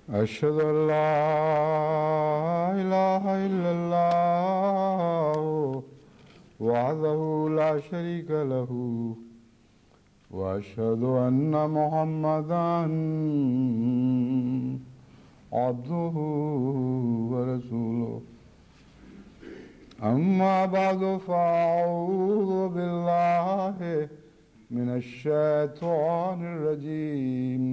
أشهد أن لا إله إلا الله وحده لا شريك له وأشهد أن محمدا عبده ورسوله أما بعد فأعوذ بالله من الشيطان الرجيم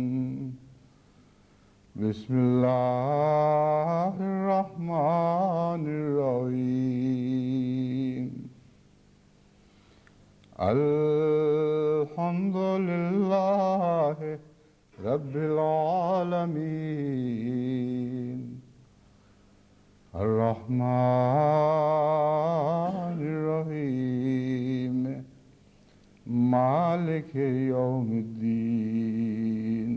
بسم الله الرحمن الرحيم الحمد لله رب العالمين الرحمن الرحيم مالك يوم الدين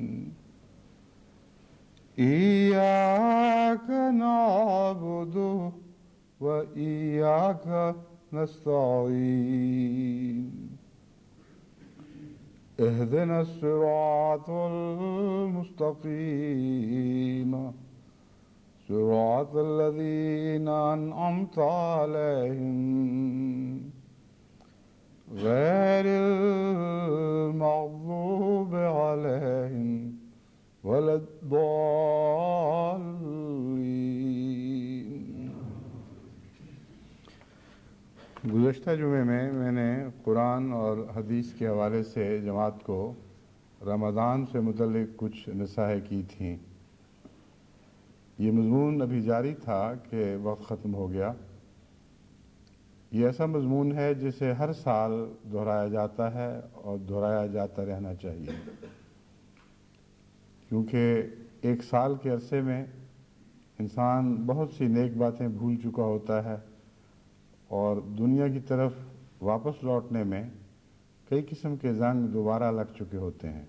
إياك نعبد وإياك نستعين اهدنا الصراط المستقيم صراط الذين أنعمت عليهم غير المغضوب عليهم ولا الضالين۔ گزشتہ جمعے میں نے قرآن اور حدیث کے حوالے سے جماعت کو رمضان سے متعلق کچھ نصائح کی تھیں۔ یہ مضمون ابھی جاری تھا کہ وقت ختم ہو گیا۔ یہ ایسا مضمون ہے جسے ہر سال دہرایا جاتا ہے اور دہرایا جاتا رہنا چاہیے، کیونکہ ایک سال کے عرصے میں انسان بہت سی نیک باتیں بھول چکا ہوتا ہے اور دنیا کی طرف واپس لوٹنے میں کئی قسم کے زنگ دوبارہ لگ چکے ہوتے ہیں۔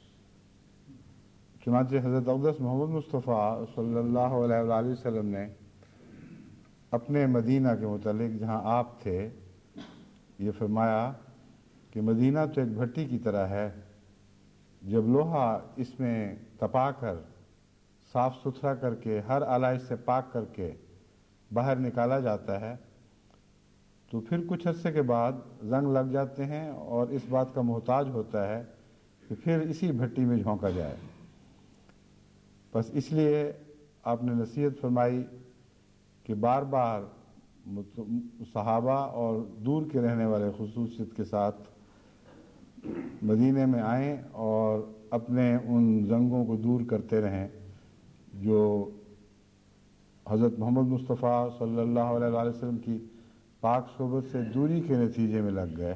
چنانچہ حضرت اقدس محمد مصطفیٰ صلی اللہ علیہ وآلہ وسلم نے اپنے مدینہ کے متعلق جہاں آپ تھے یہ فرمایا کہ مدینہ تو ایک بھٹی کی طرح ہے، جب لوہا اس میں تپا کر صاف ستھرا کر کے ہر آلائش سے پاک کر کے باہر نکالا جاتا ہے تو پھر کچھ عرصے کے بعد زنگ لگ جاتے ہیں اور اس بات کا محتاج ہوتا ہے کہ پھر اسی بھٹی میں جھونکا جائے۔ بس اس لیے آپ نے نصیحت فرمائی کہ بار بار صحابہ اور دور کے رہنے والے خصوصیت کے ساتھ مدینے میں آئیں اور اپنے ان زنگوں کو دور کرتے رہیں جو حضرت محمد مصطفیٰ صلی اللہ علیہ وآلہ وسلم کی پاک صحبت سے دوری کے نتیجے میں لگ گئے۔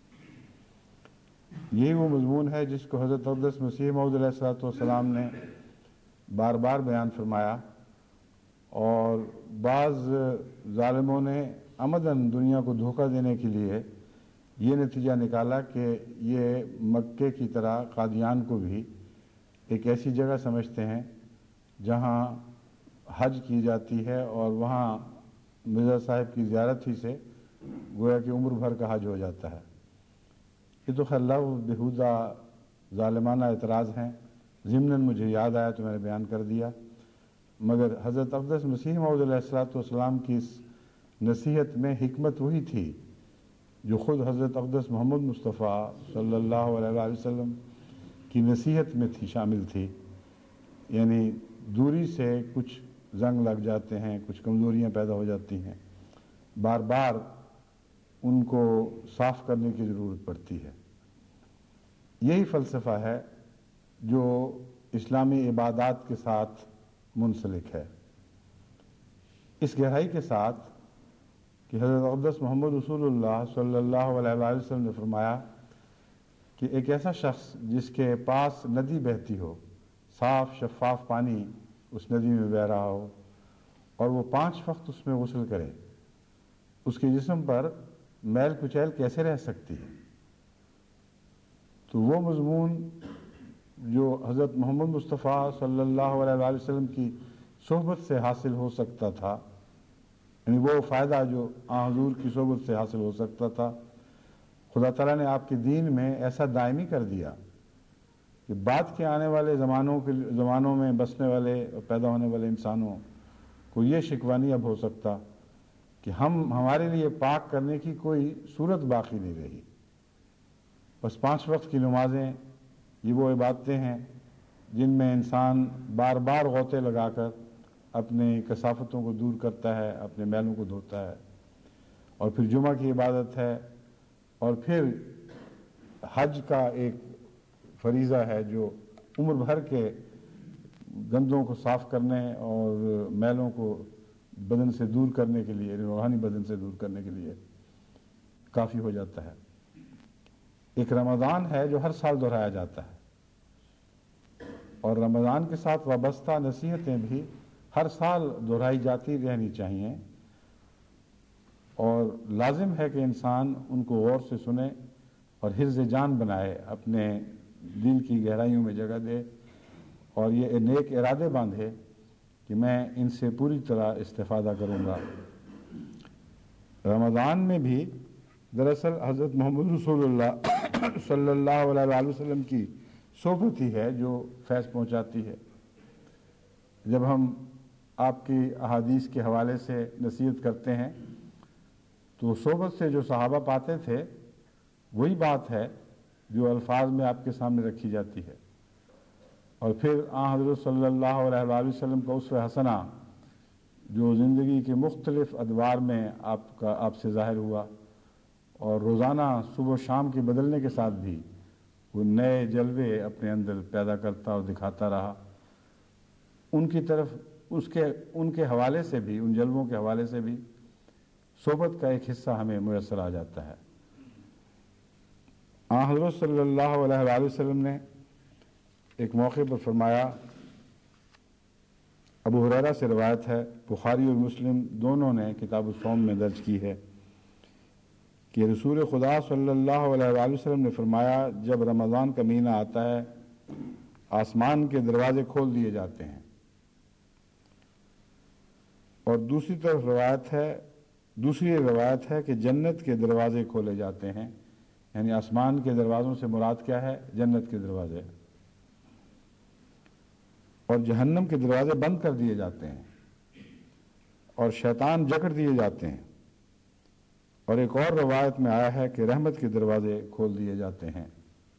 یہی وہ مضمون ہے جس کو حضرت اقدس مسیح موعود علیہ السلام نے بار بار بیان فرمایا، اور بعض ظالموں نے عمداً دنیا کو دھوکہ دینے کے لیے یہ نتیجہ نکالا کہ یہ مکے کی طرح قادیان کو بھی ایک ایسی جگہ سمجھتے ہیں جہاں حج کی جاتی ہے اور وہاں مرزا صاحب کی زیارت ہی سے گویا کہ عمر بھر کا حج ہو جاتا ہے۔ یہ تو خیر لغو بہودہ ظالمانہ اعتراض ہیں، ضمناً مجھے یاد آیا تو میں نے بیان کر دیا، مگر حضرت اقدس مسیح موعود علیہ السلام کی اس نصیحت میں حکمت وہی تھی جو خود حضرت اقدس محمد مصطفیٰ صلی اللہ علیہ وآلہ وسلم کی نصیحت میں تھی، شامل تھی۔ یعنی دوری سے کچھ زنگ لگ جاتے ہیں، کچھ کمزوریاں پیدا ہو جاتی ہیں، بار بار ان کو صاف کرنے کی ضرورت پڑتی ہے۔ یہی فلسفہ ہے جو اسلامی عبادات کے ساتھ منسلک ہے، اس گہرائی کے ساتھ کہ حضرت اقدس محمد رسول اللہ صلی اللہ علیہ وآلہ وسلم نے فرمایا کہ ایک ایسا شخص جس کے پاس ندی بہتی ہو، صاف شفاف پانی اس ندی میں بہہ رہا ہو اور وہ 5 وقت اس میں غسل کرے، اس کے جسم پر میل کچیل کیسے رہ سکتی ہے؟ تو وہ مضمون جو حضرت محمد مصطفیٰ صلی اللہ علیہ وآلہ وسلم کی صحبت سے حاصل ہو سکتا تھا، یعنی وہ فائدہ جو حضور کی صحبت سے حاصل ہو سکتا تھا، خدا تعالیٰ نے آپ کے دین میں ایسا دائمی کر دیا کہ بعد کے آنے والے زمانوں میں بسنے والے اور پیدا ہونے والے انسانوں کو یہ شکوہ نہیں اب ہو سکتا کہ ہمارے لیے پاک کرنے کی کوئی صورت باقی نہیں رہی. بس 5 وقت کی نمازیں یہ وہ عبادتیں ہیں جن میں انسان بار بار غوطے لگا کر اپنے کثافتوں کو دور کرتا ہے، اپنے میلوں کو دھوتا ہے. اور پھر جمعہ کی عبادت ہے، اور پھر حج کا ایک فریضہ ہے جو عمر بھر کے گندوں کو صاف کرنے اور میلوں کو بدن سے دور کرنے کے لیے، روحانی بدن سے دور کرنے کے لیے کافی ہو جاتا ہے. ایک رمضان ہے جو ہر سال دہرایا جاتا ہے، اور رمضان کے ساتھ وابستہ نصیحتیں بھی ہر سال دہرائی جاتی رہنی چاہیے، اور لازم ہے کہ انسان ان کو غور سے سنے اور حفظ جان بنائے، اپنے دل کی گہرائیوں میں جگہ دے، اور یہ نیک ارادے باندھے کہ میں ان سے پوری طرح استفادہ کروں گا. رمضان میں بھی دراصل حضرت محمد رسول اللہ صلی اللہ علیہ وآلہ وسلم کی صحبت ہی ہے جو فیض پہنچاتی ہے. جب ہم آپ کی احادیث کے حوالے سے نصیحت کرتے ہیں تو صحبت سے جو صحابہ پاتے تھے وہی بات ہے جو الفاظ میں آپ کے سامنے رکھی جاتی ہے. اور پھر حضرت صلی اللہ علیہ وآلہ وسلم کا اسوہ حسنہ جو زندگی کے مختلف ادوار میں آپ سے ظاہر ہوا، اور روزانہ صبح و شام کے بدلنے کے ساتھ بھی وہ نئے جلوے اپنے اندر پیدا کرتا اور دکھاتا رہا. ان کی طرف ان کے حوالے سے بھی، ان جلووں کے حوالے سے بھی صحبت کا ایک حصہ ہمیں میسر آ جاتا ہے. حضرت صلی اللہ علیہ وآلہ وسلم نے ایک موقع پر فرمایا، ابو ہریرہ سے روایت ہے، بخاری اور مسلم دونوں نے کتاب الصوم میں درج کی ہے کہ رسول خدا صلی اللہ علیہ وآلہ وسلم نے فرمایا، جب رمضان کا مہینہ آتا ہے آسمان کے دروازے کھول دیے جاتے ہیں. اور دوسری روایت ہے کہ جنت کے دروازے کھولے جاتے ہیں، یعنی آسمان کے دروازوں سے مراد کیا ہے؟ جنت کے دروازے. اور جہنم کے دروازے بند کر دیے جاتے ہیں اور شیطان جکڑ دیے جاتے ہیں. اور ایک اور روایت میں آیا ہے کہ رحمت کے دروازے کھول دیے جاتے ہیں.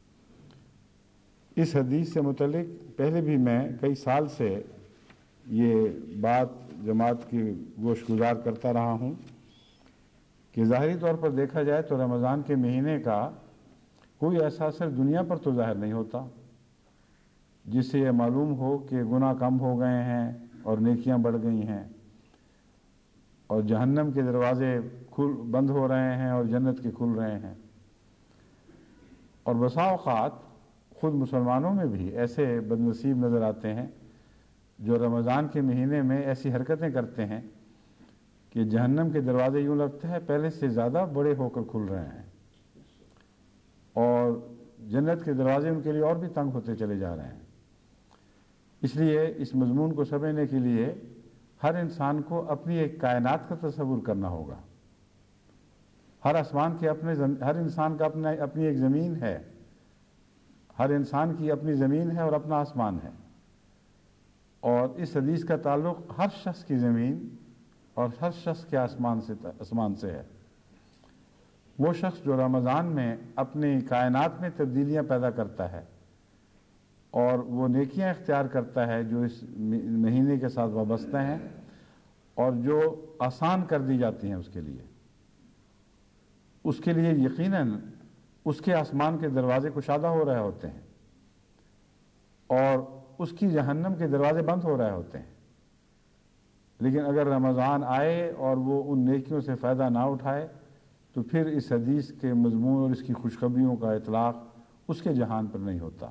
اس حدیث سے متعلق پہلے بھی میں کئی سال سے یہ بات جماعت کی گوش گزار کرتا رہا ہوں کہ ظاہری طور پر دیکھا جائے تو رمضان کے مہینے کا کوئی ایسا اثر دنیا پر تو ظاہر نہیں ہوتا جس سے یہ معلوم ہو کہ گناہ کم ہو گئے ہیں اور نیکیاں بڑھ گئی ہیں، اور جہنم کے دروازے بند ہو رہے ہیں اور جنت کے کھل رہے ہیں. اور بسا اوقات خود مسلمانوں میں بھی ایسے بد نصیب نظر آتے ہیں جو رمضان کے مہینے میں ایسی حرکتیں کرتے ہیں کہ جہنم کے دروازے یوں لگتا ہے پہلے سے زیادہ بڑے ہو کر کھل رہے ہیں، اور جنت کے دروازے ان کے لیے اور بھی تنگ ہوتے چلے جا رہے ہیں. اس لیے اس مضمون کو سمجھنے کے لیے ہر انسان کو اپنی ایک کائنات کا تصور کرنا ہوگا. ہر انسان کا اپنی ایک زمین ہے، ہر انسان کی اپنی زمین ہے اور اپنا آسمان ہے. اور اس حدیث کا تعلق ہر شخص کی زمین اور ہر شخص کے آسمان سے ہے. وہ شخص جو رمضان میں اپنی کائنات میں تبدیلیاں پیدا کرتا ہے اور وہ نیکیاں اختیار کرتا ہے جو اس مہینے کے ساتھ وابستہ ہیں اور جو آسان کر دی جاتی ہیں اس کے لیے یقیناً اس کے آسمان کے دروازے کشادہ ہو رہے ہوتے ہیں اور اس کی جہنم کے دروازے بند ہو رہے ہوتے ہیں. لیکن اگر رمضان آئے اور وہ ان نیکیوں سے فائدہ نہ اٹھائے تو پھر اس حدیث کے مضمون اور اس کی خوشخبریوں کا اطلاق اس کے جہان پر نہیں ہوتا.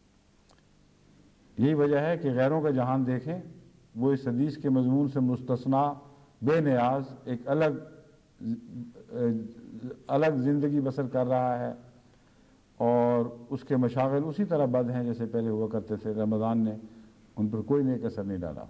یہی وجہ ہے کہ غیروں کا جہان دیکھیں، وہ اس حدیث کے مضمون سے مستثنا، بے نیاز ایک الگ زندگی بسر کر رہا ہے، اور اس کے مشاغل اسی طرح بد ہیں جیسے پہلے ہوا کرتے تھے. رمضان نے ان پر کوئی نیک اثر نہیں ڈالا.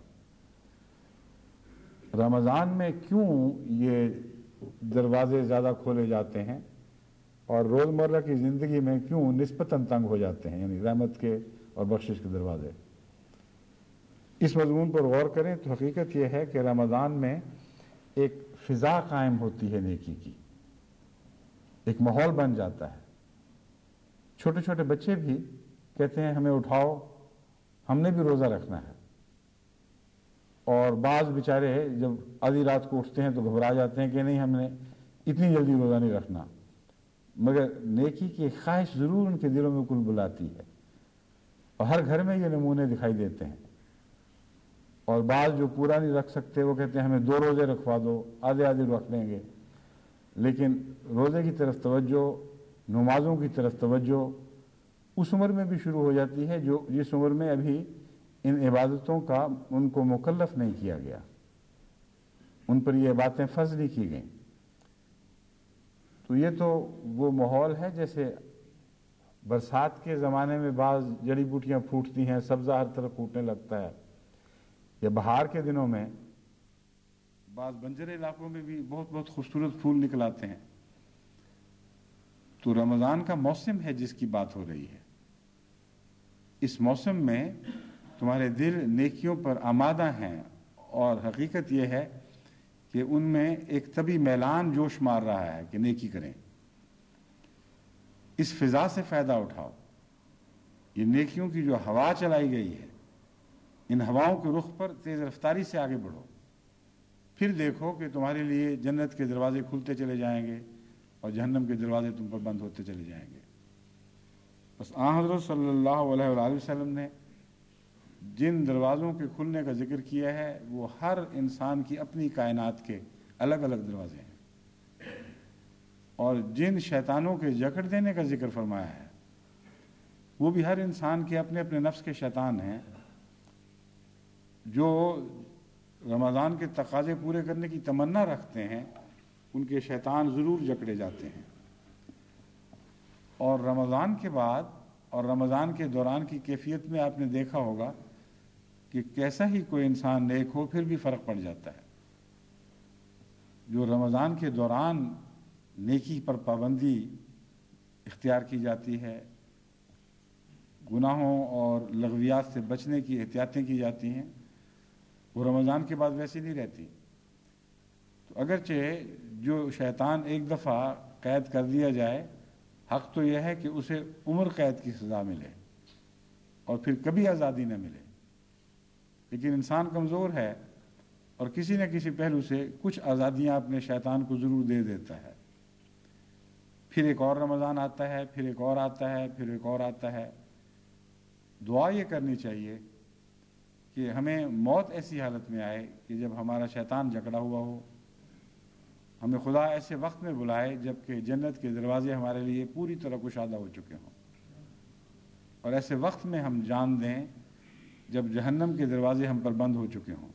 رمضان میں کیوں یہ دروازے زیادہ کھولے جاتے ہیں اور روزمرہ کی زندگی میں کیوں نسبتاً تنگ ہو جاتے ہیں، یعنی رحمت کے اور بخشش کے دروازے۔ اس مضمون پر غور کریں تو حقیقت یہ ہے کہ رمضان میں ایک فضا قائم ہوتی ہے نیکی کی، ایک ماحول بن جاتا ہے۔ چھوٹے چھوٹے بچے بھی کہتے ہیں ہمیں اٹھاؤ، ہم نے بھی روزہ رکھنا ہے، اور بعض بیچارے جب آدھی رات کو اٹھتے ہیں تو گھبرا جاتے ہیں کہ نہیں ہم نے اتنی جلدی روزہ نہیں رکھنا، مگر نیکی کی ایک خواہش ضرور ان کے دلوں میں کل بلاتی ہے، اور ہر گھر میں یہ نمونے دکھائی دیتے ہیں۔ اور بعض جو پورا نہیں رکھ سکتے وہ کہتے ہیں ہمیں 2 روزے رکھوا دو، آدھے آدھے رکھ لیں گے، لیکن روزے کی طرف توجہ، نمازوں کی طرف توجہ اس عمر میں بھی شروع ہو جاتی ہے جس عمر میں ابھی ان عبادتوں کا ان کو مکلف نہیں کیا گیا، ان پر یہ باتیں فرض نہیں کی گئیں۔ تو یہ تو وہ ماحول ہے جیسے برسات کے زمانے میں بعض جڑی بوٹیاں پھوٹتی ہیں، سبزہ ہر طرف پھوٹنے لگتا ہے، یا بہار کے دنوں میں بعض بنجر علاقوں میں بھی بہت بہت خوبصورت پھول نکل آتے ہیں۔ تو رمضان کا موسم ہے جس کی بات ہو رہی ہے۔ اس موسم میں تمہارے دل نیکیوں پر آمادہ ہیں، اور حقیقت یہ ہے کہ ان میں ایک طبی میلان جوش مار رہا ہے کہ نیکی کریں۔ اس فضا سے فائدہ اٹھاؤ۔ یہ نیکیوں کی جو ہوا چلائی گئی ہے، ان ہواؤں کے رخ پر تیز رفتاری سے آگے بڑھو، پھر دیکھو کہ تمہارے لیے جنت کے دروازے کھلتے چلے جائیں گے اور جہنم کے دروازے تم پر بند ہوتے چلے جائیں گے۔ بس آن حضرت صلی اللہ علیہ وآلہ وسلم نے جن دروازوں کے کھلنے کا ذکر کیا ہے وہ ہر انسان کی اپنی کائنات کے الگ الگ دروازے ہیں، اور جن شیطانوں کے جکڑ دینے کا ذکر فرمایا ہے وہ بھی ہر انسان کے اپنے اپنے نفس کے شیطان ہیں، جو رمضان کے تقاضے پورے کرنے کی تمنا رکھتے ہیں ان کے شیطان ضرور جکڑے جاتے ہیں۔ اور رمضان کے بعد اور رمضان کے دوران کی کیفیت میں آپ نے دیکھا ہوگا کہ کیسا ہی کوئی انسان نیک ہو پھر بھی فرق پڑ جاتا ہے۔ جو رمضان کے دوران نیکی پر پابندی اختیار کی جاتی ہے، گناہوں اور لغویات سے بچنے کی احتیاطیں کی جاتی ہیں، وہ رمضان کے بعد ویسی نہیں رہتی۔ تو اگرچہ جو شیطان ایک دفعہ قید کر دیا جائے، حق تو یہ ہے کہ اسے عمر قید کی سزا ملے اور پھر کبھی آزادی نہ ملے، لیکن انسان کمزور ہے اور کسی نہ کسی پہلو سے کچھ آزادیاں اپنے شیطان کو ضرور دے دیتا ہے۔ پھر ایک اور رمضان آتا ہے، پھر ایک اور آتا ہے، پھر ایک اور آتا ہے۔ دعا یہ کرنی چاہیے کہ ہمیں موت ایسی حالت میں آئے کہ جب ہمارا شیطان جکڑا ہوا ہو، ہمیں خدا ایسے وقت میں بلائے جبکہ جنت کے دروازے ہمارے لیے پوری طرح کشادہ ہو چکے ہوں، اور ایسے وقت میں ہم جان دیں جب جہنم کے دروازے ہم پر بند ہو چکے ہوں۔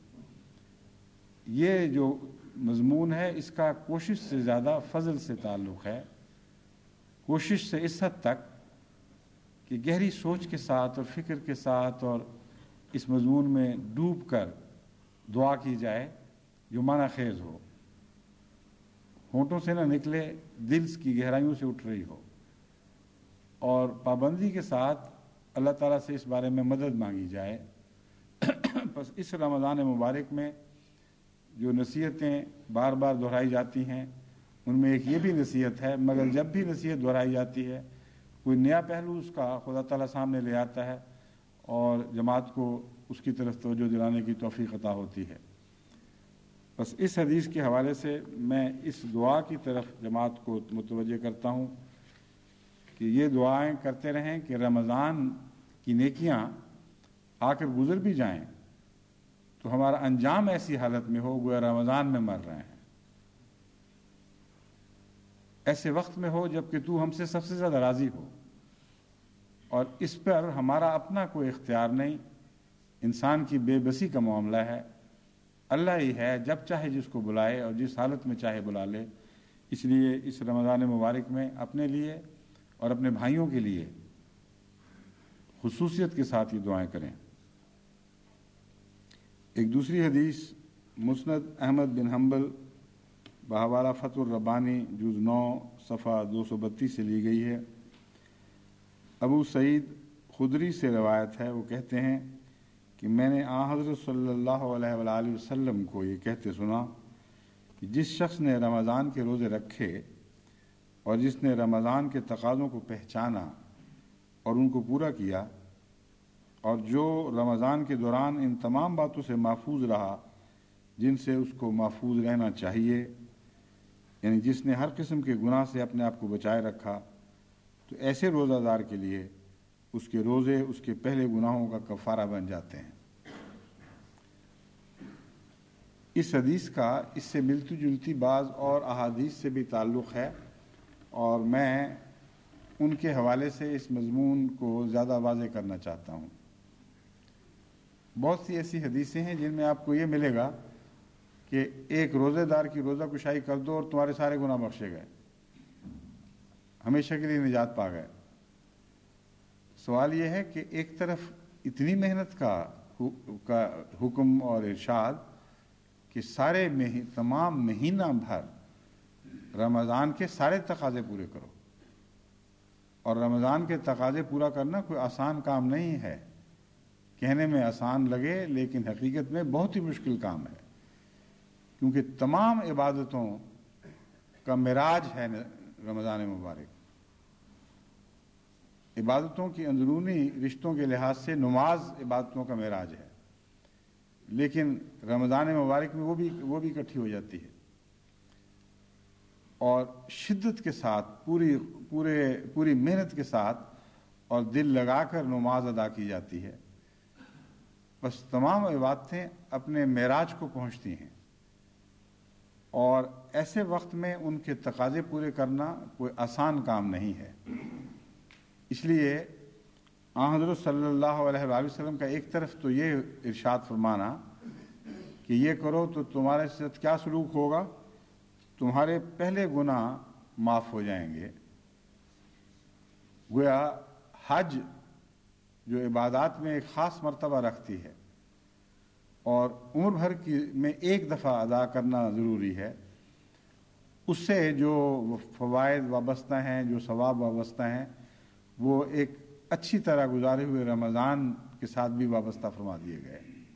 یہ جو مضمون ہے اس کا کوشش سے زیادہ فضل سے تعلق ہے، کوشش سے اس حد تک کہ گہری سوچ کے ساتھ اور فکر کے ساتھ اور اس مضمون میں ڈوب کر دعا کی جائے جو معنی خیز ہو، ہونٹوں سے نہ نکلے، دل کی گہرائیوں سے اٹھ رہی ہو، اور پابندی کے ساتھ اللہ تعالیٰ سے اس بارے میں مدد مانگی جائے۔ بس اس رمضان مبارک میں جو نصیحتیں بار بار دہرائی جاتی ہیں ان میں ایک یہ بھی نصیحت ہے، مگر جب بھی نصیحت دہرائی جاتی ہے کوئی نیا پہلو اس کا خدا تعالیٰ سامنے لے آتا ہے اور جماعت کو اس کی طرف توجہ دلانے کی توفیق عطا ہوتی ہے۔ بس اس حدیث کے حوالے سے میں اس دعا کی طرف جماعت کو متوجہ کرتا ہوں کہ یہ دعائیں کرتے رہیں کہ رمضان کی نیکیاں آ کر گزر بھی جائیں تو ہمارا انجام ایسی حالت میں ہو گویا رمضان میں مر رہے ہیں، ایسے وقت میں ہو جب کہ تو ہم سے سب سے زیادہ راضی ہو، اور اس پر ہمارا اپنا کوئی اختیار نہیں، انسان کی بے بسی کا معاملہ ہے، اللہ ہی ہے جب چاہے جس کو بلائے اور جس حالت میں چاہے بلا لے۔ اس لیے اس رمضان مبارک میں اپنے لیے اور اپنے بھائیوں کے لیے خصوصیت کے ساتھ یہ دعائیں کریں۔ ایک دوسری حدیث مسند احمد بن حنبل بحوالہ فتح الربانی جز 9 صفحہ 232 سے لی گئی ہے۔ ابو سعید خدری سے روایت ہے، وہ کہتے ہیں کہ میں نے حضرت صلی اللہ علیہ وآلہ وسلم کو یہ کہتے سنا کہ جس شخص نے رمضان کے روزے رکھے اور جس نے رمضان کے تقاضوں کو پہچانا اور ان کو پورا کیا، اور جو رمضان کے دوران ان تمام باتوں سے محفوظ رہا جن سے اس کو محفوظ رہنا چاہیے، یعنی جس نے ہر قسم کے گناہ سے اپنے آپ کو بچائے رکھا، تو ایسے روزہ دار کے لیے اس کے روزے اس کے پہلے گناہوں کا کفارہ بن جاتے ہیں۔ اس حدیث کا اس سے ملتی جلتی بعض اور احادیث سے بھی تعلق ہے، اور میں ان کے حوالے سے اس مضمون کو زیادہ واضح کرنا چاہتا ہوں۔ بہت سی ایسی حدیثیں ہیں جن میں آپ کو یہ ملے گا کہ ایک روزے دار کی روزہ کشائی کر دو اور تمہارے سارے گناہ بخشے گئے، ہمیشہ کے لیے نجات پا گئے۔ سوال یہ ہے کہ ایک طرف اتنی محنت کا حکم اور ارشاد کہ تمام مہینہ بھر رمضان کے سارے تقاضے پورے کرو، اور رمضان کے تقاضے پورا کرنا کوئی آسان کام نہیں ہے، کہنے میں آسان لگے لیکن حقیقت میں بہت ہی مشکل کام ہے، کیونکہ تمام عبادتوں کا معراج ہے رمضان مبارک۔ عبادتوں کی اندرونی رشتوں کے لحاظ سے نماز عبادتوں کا معراج ہے، لیکن رمضان مبارک میں وہ بھی اکٹھی ہو جاتی ہے، اور شدت کے ساتھ پوری محنت کے ساتھ اور دل لگا کر نماز ادا کی جاتی ہے۔ بس تمام عبادتیں اپنے معراج کو پہنچتی ہیں، اور ایسے وقت میں ان کے تقاضے پورے کرنا کوئی آسان کام نہیں ہے۔ اس لیے حضرت صلی اللہ علیہ وآلہ وسلم کا ایک طرف تو یہ ارشاد فرمانا کہ یہ کرو تو تمہارے ساتھ کیا سلوک ہوگا، تمہارے پہلے گناہ معاف ہو جائیں گے۔ گویا حج جو عبادات میں ایک خاص مرتبہ رکھتی ہے اور عمر بھر میں ایک دفعہ ادا کرنا ضروری ہے، اس سے جو فوائد وابستہ ہیں، جو ثواب وابستہ ہیں، وہ ایک اچھی طرح گزارے ہوئے رمضان کے ساتھ بھی وابستہ فرما دیے گئے۔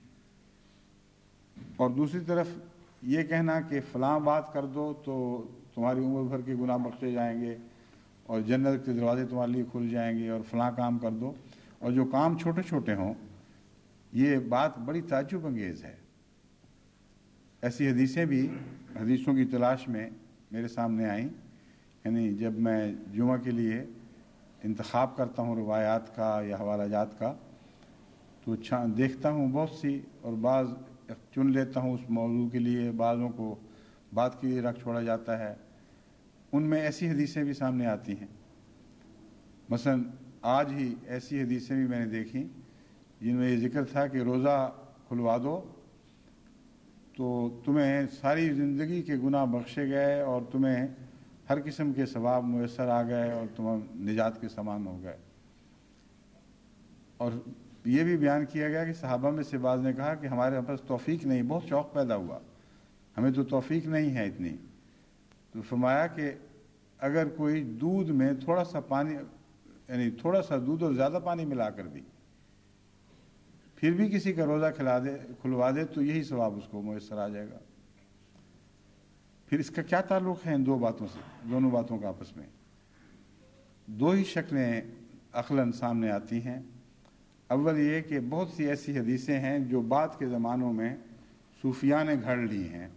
اور دوسری طرف یہ کہنا کہ فلاں بات کر دو تو تمہاری عمر بھر کے گناہ بخشے جائیں گے اور جنت کے دروازے تمہارے لیے کھل جائیں گے، اور فلاں کام کر دو، اور جو کام چھوٹے چھوٹے ہوں، یہ بات بڑی تعجب انگیز ہے۔ ایسی حدیثیں بھی حدیثوں کی تلاش میں میرے سامنے آئیں، یعنی جب میں جمعہ کے لیے انتخاب کرتا ہوں روایات کا یا حوالہ جات کا، تو دیکھتا ہوں بہت سی، اور بعض چن لیتا ہوں اس موضوع کے لیے، بعضوں کو بات کے لیے رکھ چھوڑا جاتا ہے۔ ان میں ایسی حدیثیں بھی سامنے آتی ہیں، مثلا آج ہی ایسی حدیثیں بھی میں نے دیکھی جن میں یہ ذکر تھا کہ روزہ کھلوا دو تو تمہیں ساری زندگی کے گناہ بخشے گئے اور تمہیں ہر قسم کے ثواب میسر آ گئے اور تم نجات کے سامان ہو گئے۔ اور یہ بھی بیان کیا گیا کہ صحابہ میں سے بعض نے کہا کہ ہمارے پاس توفیق نہیں، بہت شوق پیدا ہوا، ہمیں تو توفیق نہیں ہے اتنی۔ تو فرمایا کہ اگر کوئی دودھ میں تھوڑا سا پانی، یعنی تھوڑا سا دودھ اور زیادہ پانی ملا کر بھی پھر بھی کسی کا روزہ کھلوا دے تو یہی ثواب اس کو میسر آ جائے گا۔ پھر اس کا کیا تعلق ہے ان دونوں باتوں کا آپس میں؟ دو ہی شکلیں عقلاً سامنے آتی ہیں۔ اول یہ کہ بہت سی ایسی حدیثیں ہیں جو بعد کے زمانوں میں صوفیاء نے گھڑ لی ہیں،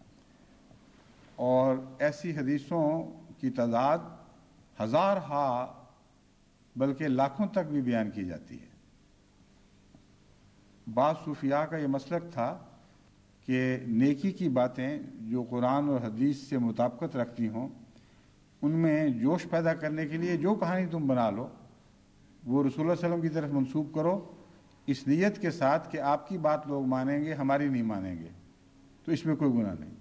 اور ایسی حدیثوں کی تعداد ہزار بلکہ لاکھوں تک بھی بیان کی جاتی ہے۔ بعض صوفیاء کا یہ مسلک تھا کہ نیکی کی باتیں جو قرآن اور حدیث سے مطابقت رکھتی ہوں، ان میں جوش پیدا کرنے کے لیے جو کہانی تم بنا لو وہ رسول اللہ صلی اللہ علیہ وسلم کی طرف منسوب کرو، اس نیت کے ساتھ کہ آپ کی بات لوگ مانیں گے، ہماری نہیں مانیں گے، تو اس میں کوئی گناہ نہیں۔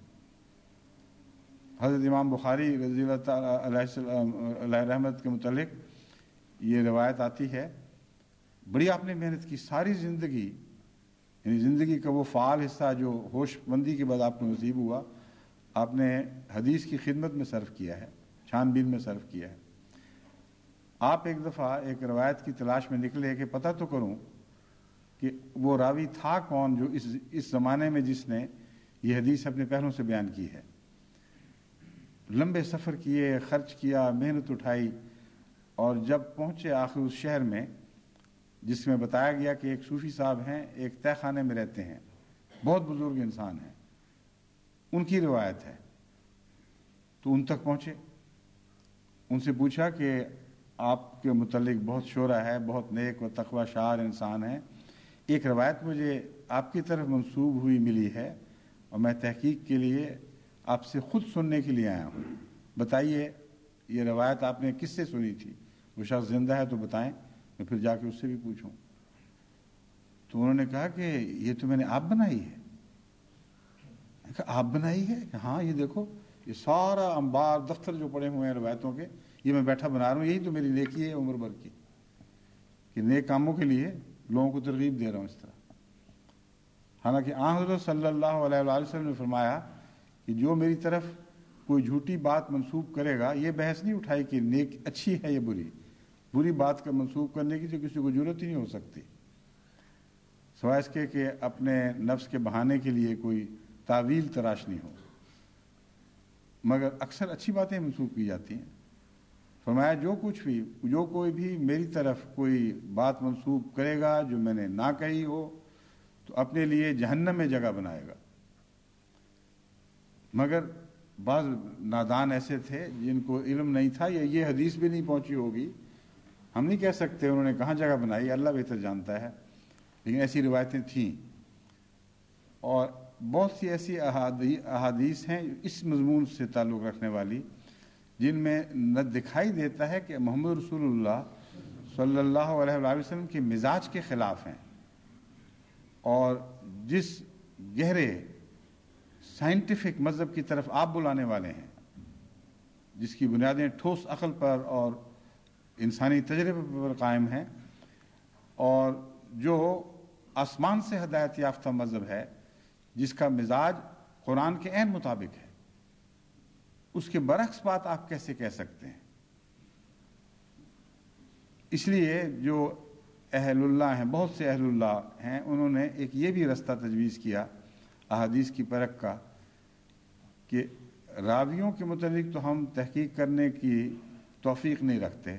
حضرت امام بخاری رضی اللہ تعالیٰ علیہ رحمت کے متعلق یہ روایت آتی ہے، بڑی آپ نے محنت کی، ساری زندگی، یعنی زندگی کا وہ فعال حصہ جو ہوش مندی کے بعد آپ کو نصیب ہوا، آپ نے حدیث کی خدمت میں صرف کیا ہے، چھان بین میں صرف کیا ہے۔ آپ ایک دفعہ ایک روایت کی تلاش میں نکلے کہ پتہ تو کروں کہ وہ راوی تھا کون جو اس زمانے میں جس نے یہ حدیث اپنے پہلوں سے بیان کی ہے. لمبے سفر کیے، خرچ کیا، محنت اٹھائی، اور جب پہنچے آخر اس شہر میں جس میں بتایا گیا کہ ایک صوفی صاحب ہیں، ایک تہہ خانے میں رہتے ہیں، بہت بزرگ انسان ہیں، ان کی روایت ہے. تو ان تک پہنچے، ان سے پوچھا کہ آپ کے متعلق بہت شعرا ہے، بہت نیک و تقوی شعار انسان ہیں، ایک روایت مجھے آپ کی طرف منسوب ہوئی ملی ہے اور میں تحقیق کے لیے آپ سے خود سننے کے لیے آیا ہوں. بتائیے یہ روایت آپ نے کس سے سنی تھی؟ وہ شخص زندہ ہے تو بتائیں، میں پھر جا کے اس سے بھی پوچھوں. تو انہوں نے کہا کہ یہ تو میں نے آپ بنائی ہے. میں کہا آپ بنائی ہے؟ کہ ہاں، یہ دیکھو، یہ سارا انبار دفتر جو پڑے ہوئے ہیں روایتوں کے، یہ میں بیٹھا بنا رہا ہوں. یہی تو میری نیکی ہے عمر بھر کی، کہ نیک کاموں کے لیے لوگوں کو ترغیب دے رہا ہوں اس طرح. حالانکہ حضرت صلی اللہ علیہ وآلہ وسلم نے فرمایا کہ جو میری طرف کوئی جھوٹی بات منسوب کرے گا، یہ بحث نہیں اٹھائی کہ نیک اچھی ہے یا بری بات کا منسوب کرنے کی تو کسی کو ضرورت ہی نہیں ہو سکتی، سوائے اس کے کہ اپنے نفس کے بہانے کے لیے کوئی تعویل تراشنی ہو. مگر اکثر اچھی باتیں منسوب کی جاتی ہیں. فرمایا جو کوئی بھی میری طرف کوئی بات منسوب کرے گا جو میں نے نہ کہی ہو تو اپنے لیے جہنم میں جگہ بنائے گا. مگر بعض نادان ایسے تھے جن کو علم نہیں تھا یا یہ حدیث بھی نہیں پہنچی ہوگی، ہم نہیں کہہ سکتے انہوں نے کہاں جگہ بنائی، اللہ بہتر جانتا ہے، لیکن ایسی روایتیں تھیں. اور بہت سی ایسی احادیث ہیں اس مضمون سے تعلق رکھنے والی جن میں نہ دکھائی دیتا ہے کہ محمد رسول اللہ صلی اللہ علیہ وآلہ وسلم کے مزاج کے خلاف ہیں، اور جس گہرے سائنٹیفک مذہب کی طرف آپ بلانے والے ہیں، جس کی بنیادیں ٹھوس عقل پر اور انسانی تجربے پر قائم ہیں، اور جو آسمان سے ہدایت یافتہ مذہب ہے جس کا مزاج قرآن کے عین مطابق ہے، اس کے برعکس بات آپ کیسے کہہ سکتے ہیں؟ اس لیے جو اہل اللہ ہیں، بہت سے اہل اللہ ہیں، انہوں نے ایک یہ بھی رستہ تجویز کیا احادیث کی پرکھ کا کہ راویوں کے متعلق تو ہم تحقیق کرنے کی توفیق نہیں رکھتے،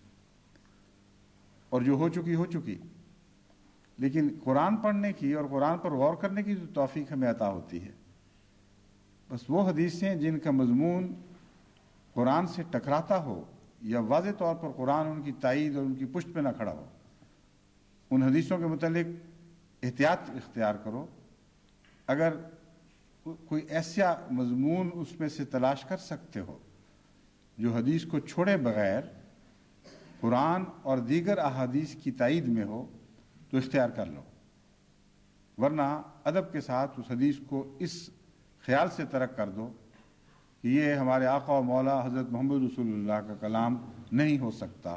اور جو ہو چکی، لیکن قرآن پڑھنے کی اور قرآن پر غور کرنے کی توفیق ہمیں عطا ہوتی ہے. بس وہ حدیثیں جن کا مضمون قرآن سے ٹکراتا ہو یا واضح طور پر قرآن ان کی تائید اور ان کی پشت پہ نہ کھڑا ہو، ان حدیثوں کے متعلق احتیاط اختیار کرو. اگر کوئی ایسا مضمون اس میں سے تلاش کر سکتے ہو جو حدیث کو چھوڑے بغیر قرآن اور دیگر احادیث کی تائید میں ہو تو اختیار کر لو، ورنہ ادب کے ساتھ اس حدیث کو اس خیال سے ترک کر دو کہ یہ ہمارے آقا و مولا حضرت محمد رسول اللہ کا کلام نہیں ہو سکتا.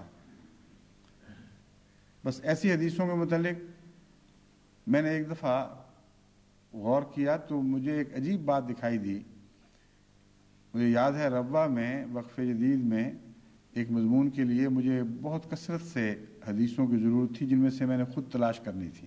بس ایسی حدیثوں کے متعلق میں نے ایک دفعہ غور کیا تو مجھے ایک عجیب بات دکھائی دی. مجھے یاد ہے ربوہ میں وقف جدید میں ایک مضمون کے لیے مجھے بہت کثرت سے حدیثوں کی ضرورت تھی جن میں سے میں نے خود تلاش کرنی تھی،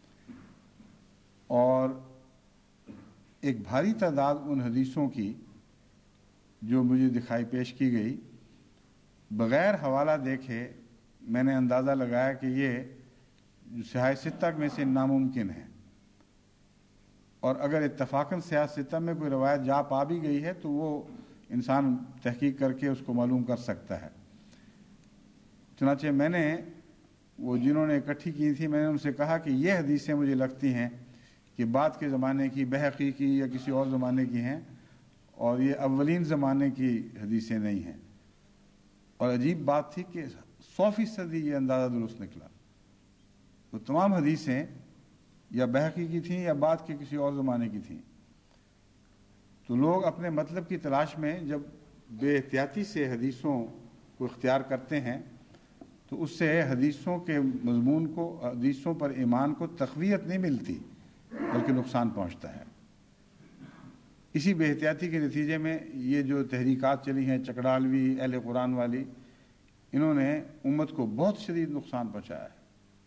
اور ایک بھاری تعداد ان حدیثوں کی جو مجھے دکھائی پیش کی گئی، بغیر حوالہ دیکھے میں نے اندازہ لگایا کہ یہ صحاح ستہ میں سے ناممکن ہے، اور اگر اتفاقاً صحاح ستہ میں کوئی روایت جا پا بھی گئی ہے تو وہ انسان تحقیق کر کے اس کو معلوم کر سکتا ہے. چنانچہ میں نے وہ جنہوں نے اکٹھی کی تھی، میں نے ان سے کہا کہ یہ حدیثیں مجھے لگتی ہیں کہ بعد کے زمانے کی، بہقی کی یا کسی اور زمانے کی ہیں، اور یہ اولین زمانے کی حدیثیں نہیں ہیں. اور عجیب بات تھی کہ 100% یہ اندازہ درست نکلا. وہ تمام حدیثیں یا بہقی کی تھیں یا بعد کے کسی اور زمانے کی تھیں. تو لوگ اپنے مطلب کی تلاش میں جب بے احتیاطی سے حدیثوں کو اختیار کرتے ہیں تو اس سے حدیثوں کے مضمون کو، حدیثوں پر ایمان کو تقویت نہیں ملتی بلکہ نقصان پہنچتا ہے. اسی بے احتیاطی کے نتیجے میں یہ جو تحریکات چلی ہیں چکڑالوی، اہل قرآن والی، انہوں نے امت کو بہت شدید نقصان پہنچایا ہے،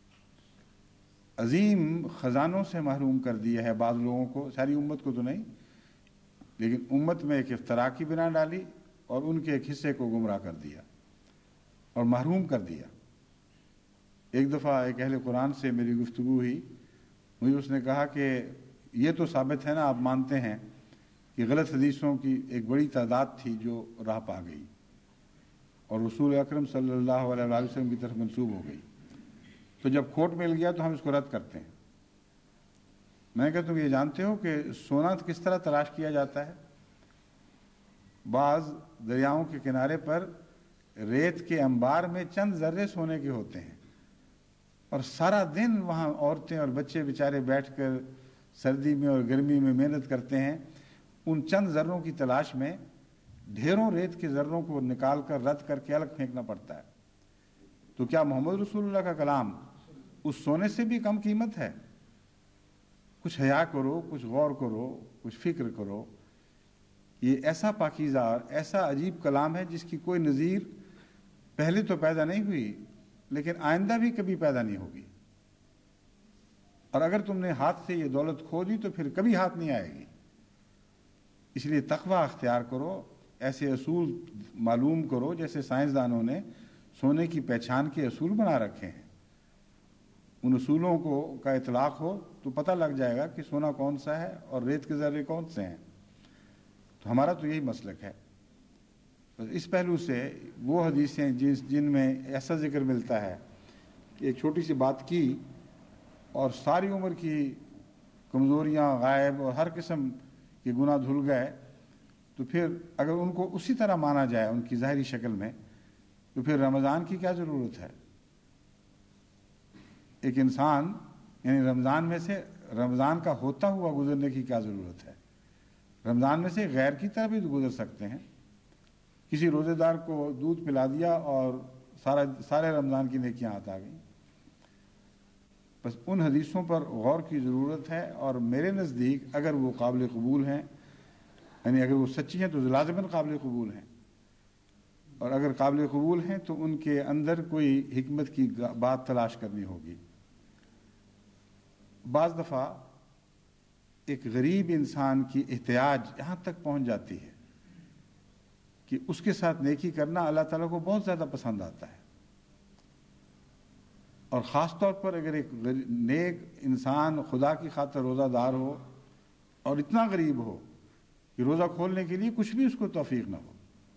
عظیم خزانوں سے محروم کر دیا ہے بعض لوگوں کو، ساری امت کو تو نہیں، لیکن امت میں ایک افتراء کی بنا ڈالی اور ان کے ایک حصے کو گمراہ کر دیا اور محروم کر دیا۔ ایک دفعہ ایک اہل قرآن سے میری گفتگو ہوئی، مجھے اس نے کہا کہ یہ تو ثابت ہے نا، آپ مانتے ہیں کہ غلط حدیثوں کی ایک بڑی تعداد تھی جو راہ پا گئی اور رسول اکرم صلی اللہ علیہ وسلم کی طرف منسوب ہو گئی، تو جب کھوٹ مل گیا تو ہم اس کو رد کرتے ہیں۔ میں نے کہا تم یہ جانتے ہو کہ سونا کس طرح تلاش کیا جاتا ہے؟ بعض دریاؤں کے کنارے پر ریت کے انبار میں چند ذرے سونے کے ہوتے ہیں اور سارا دن وہاں عورتیں اور بچے بیچارے بیٹھ کر سردی میں اور گرمی میں محنت کرتے ہیں، ان چند ذروں کی تلاش میں ڈھیروں ریت کے ذروں کو نکال کر رد کر کے الگ پھینکنا پڑتا ہے۔ تو کیا محمد رسول اللہ کا کلام اس سونے سے بھی کم قیمت ہے؟ کچھ حیا کرو، کچھ غور کرو، کچھ فکر کرو۔ یہ ایسا پاکیزہ اور ایسا عجیب کلام ہے جس کی کوئی نظیر پہلے تو پیدا نہیں ہوئی، لیکن آئندہ بھی کبھی پیدا نہیں ہوگی، اور اگر تم نے ہاتھ سے یہ دولت کھو دی تو پھر کبھی ہاتھ نہیں آئے گی۔ اس لیے تقویٰ اختیار کرو، ایسے اصول معلوم کرو جیسے سائنسدانوں نے سونے کی پہچان کے اصول بنا رکھے ہیں۔ ان اصولوں کا اطلاق ہو تو پتہ لگ جائے گا کہ سونا کون سا ہے اور ریت کے ذرے کون سے ہیں۔ تو ہمارا تو یہی مسلک ہے۔ اس پہلو سے وہ حدیثیں جن میں ایسا ذکر ملتا ہے کہ ایک چھوٹی سی بات کی اور ساری عمر کی کمزوریاں غائب اور ہر قسم کے گناہ دھل گئے، تو پھر اگر ان کو اسی طرح مانا جائے ان کی ظاہری شکل میں، تو پھر رمضان کی کیا ضرورت ہے؟ ایک انسان یعنی رمضان میں سے رمضان کا ہوتا ہوا گزرنے کی کیا ضرورت ہے؟ رمضان میں سے غیر کی طرح بھی گزر سکتے ہیں۔ کسی روزے دار کو دودھ پلا دیا اور سارے رمضان کی نیکیاں آ گئیں۔ بس ان حدیثوں پر غور کی ضرورت ہے، اور میرے نزدیک اگر وہ قابل قبول ہیں، یعنی اگر وہ سچی ہیں تو لازماً قابل قبول ہیں، اور اگر قابل قبول ہیں تو ان کے اندر کوئی حکمت کی بات تلاش کرنی ہوگی۔ بعض دفعہ ایک غریب انسان کی احتیاج یہاں تک پہنچ جاتی ہے کہ اس کے ساتھ نیکی کرنا اللہ تعالیٰ کو بہت زیادہ پسند آتا ہے، اور خاص طور پر اگر ایک نیک انسان خدا کی خاطر روزہ دار ہو اور اتنا غریب ہو کہ روزہ کھولنے کے لیے کچھ بھی اس کو توفیق نہ ہو۔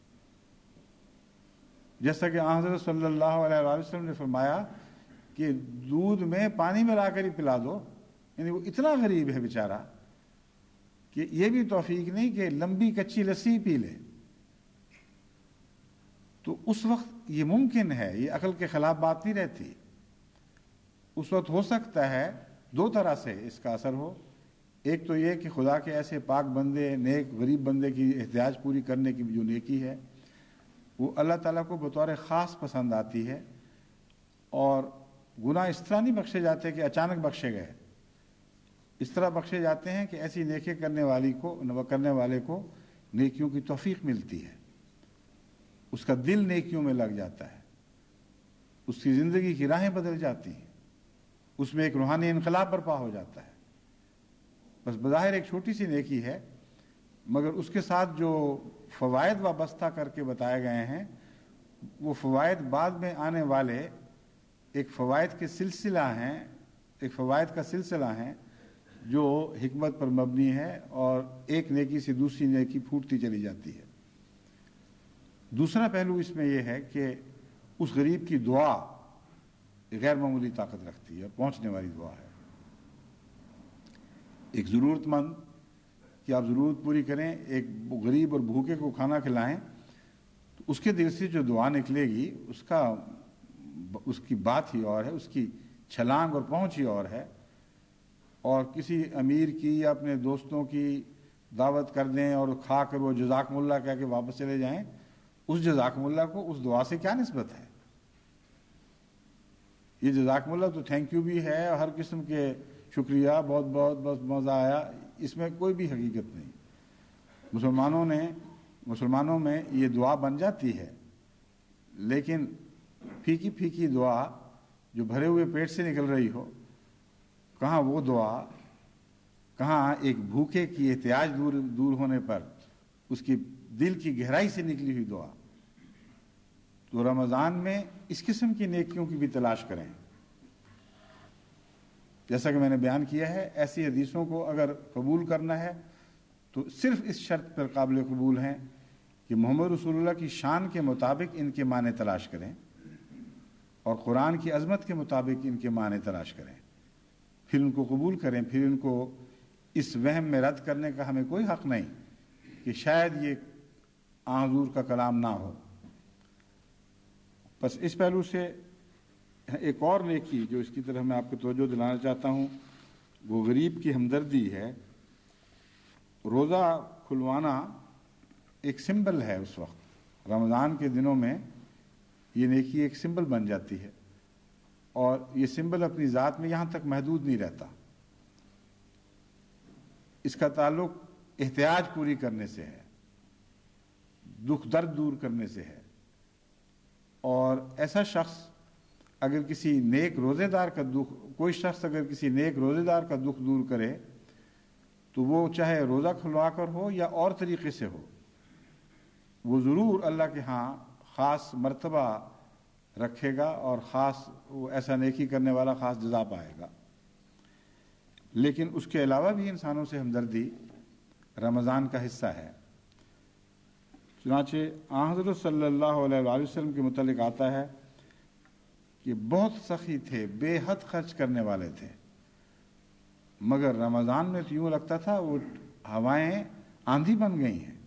جیسا کہ حضرت صلی اللہ علیہ وسلم نے فرمایا کہ دودھ میں پانی ملا کر ہی پلا دو، یعنی وہ اتنا غریب ہے بیچارہ کہ یہ بھی توفیق نہیں کہ لمبی کچی لسی پی لے۔ تو اس وقت یہ ممکن ہے، یہ عقل کے خلاف بات نہیں رہتی۔ اس وقت ہو سکتا ہے دو طرح سے اس کا اثر ہو، ایک تو یہ کہ خدا کے ایسے پاک بندے، نیک غریب بندے کی احتیاج پوری کرنے کی جو نیکی ہے وہ اللہ تعالیٰ کو بطور خاص پسند آتی ہے، اور گناہ اس طرح نہیں بخشے جاتے کہ اچانک بخشے گئے، اس طرح بخشے جاتے ہیں کہ ایسی نیکی کرنے والے کو نیکیوں کی توفیق ملتی ہے، اس کا دل نیکیوں میں لگ جاتا ہے، اس کی زندگی کی راہیں بدل جاتی ہیں، اس میں ایک روحانی انقلاب برپا ہو جاتا ہے۔ بس بظاہر ایک چھوٹی سی نیکی ہے، مگر اس کے ساتھ جو فوائد وابستہ کر کے بتائے گئے ہیں وہ فوائد بعد میں آنے والے ایک فوائد کا سلسلہ ہیں جو حکمت پر مبنی ہے، اور ایک نیکی سے دوسری نیکی پھوٹتی چلی جاتی ہے۔ دوسرا پہلو اس میں یہ ہے کہ اس غریب کی دعا غیر معمولی طاقت رکھتی ہے اور پہنچنے والی دعا ہے۔ ایک ضرورت مند کہ آپ ضرورت پوری کریں، ایک غریب اور بھوکے کو کھانا کھلائیں، تو اس کے دل سے جو دعا نکلے گی اس کی بات ہی اور ہے، اس کی چھلانگ اور پہنچ ہی اور ہے۔ اور کسی امیر کی یا اپنے دوستوں کی دعوت کر دیں اور کھا کر وہ جزاکم اللہ کہہ کے واپس چلے جائیں، اس جزاکم اللہ کو اس دعا سے کیا نسبت ہے؟ یہ جزاکم اللہ تو تھینک یو بھی ہے، اور ہر قسم کے شکریہ، بہت بہت بس مزہ آیا، اس میں کوئی بھی حقیقت نہیں۔ مسلمانوں میں یہ دعا بن جاتی ہے، لیکن پھیکی پھیکی دعا جو بھرے ہوئے پیٹ سے نکل رہی ہو، کہاں وہ دعا، کہاں ایک بھوکے کی احتیاج دور ہونے پر اس کی دل کی گہرائی سے نکلی ہوئی دعا۔ تو رمضان میں اس قسم کی نیکیوں کی بھی تلاش کریں۔ جیسا کہ میں نے بیان کیا ہے، ایسی حدیثوں کو اگر قبول کرنا ہے تو صرف اس شرط پر قابل قبول ہیں کہ محمد رسول اللہ کی شان کے مطابق ان کے معنی تلاش کریں اور قرآن کی عظمت کے مطابق ان کے معنی تلاش کریں، پھر ان کو قبول کریں۔ پھر ان کو اس وہم میں رد کرنے کا ہمیں کوئی حق نہیں کہ شاید یہ حضور کا کلام نہ ہو۔ بس اس پہلو سے ایک اور نیکی جو اس کی طرف میں آپ کو توجہ دلانا چاہتا ہوں، وہ غریب کی ہمدردی ہے۔ روزہ کھلوانا ایک سمبل ہے، اس وقت رمضان کے دنوں میں یہ نیکی ایک سمبل بن جاتی ہے، اور یہ سمبل اپنی ذات میں یہاں تک محدود نہیں رہتا، اس کا تعلق احتیاج پوری کرنے سے ہے، دکھ درد دور کرنے سے ہے۔ اور ایسا شخص اگر کسی نیک روزے دار کا دکھ، کوئی شخص اگر کسی نیک روزے دار کا دکھ دور کرے تو وہ چاہے روزہ کھلوا کر ہو یا اور طریقے سے ہو، وہ ضرور اللہ کے ہاں خاص مرتبہ رکھے گا اور خاص وہ ایسا نیکی کرنے والا خاص جزا پائے گا۔ لیکن اس کے علاوہ بھی انسانوں سے ہمدردی رمضان کا حصہ ہے۔ چنانچہ حضرت صلی اللہ علیہ وآلہ وسلم کے متعلق آتا ہے کہ بہت سخی تھے، بے حد خرچ کرنے والے تھے، مگر رمضان میں تو یوں لگتا تھا وہ ہوائیں آندھی بن گئی ہیں،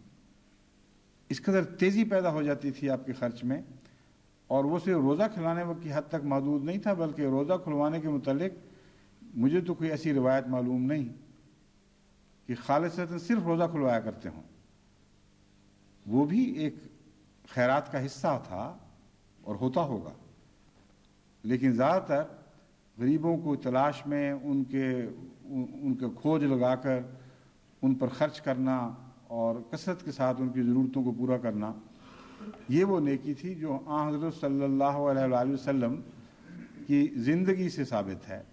اس قدر تیزی پیدا ہو جاتی تھی آپ کے خرچ میں۔ اور وہ صرف روزہ کھلانے کی حد تک محدود نہیں تھا، بلکہ روزہ کھلوانے کے متعلق مجھے تو کوئی ایسی روایت معلوم نہیں کہ خالصتاً صرف روزہ کھلوایا کرتے ہوں، وہ بھی ایک خیرات کا حصہ تھا اور ہوتا ہوگا۔ لیکن زیادہ تر غریبوں کو تلاش میں ان کے کھوج لگا کر ان پر خرچ کرنا اور کثرت کے ساتھ ان کی ضرورتوں کو پورا کرنا، یہ وہ نیکی تھی جو حضرت صلی اللہ علیہ وآلہ وسلم کی زندگی سے ثابت ہے،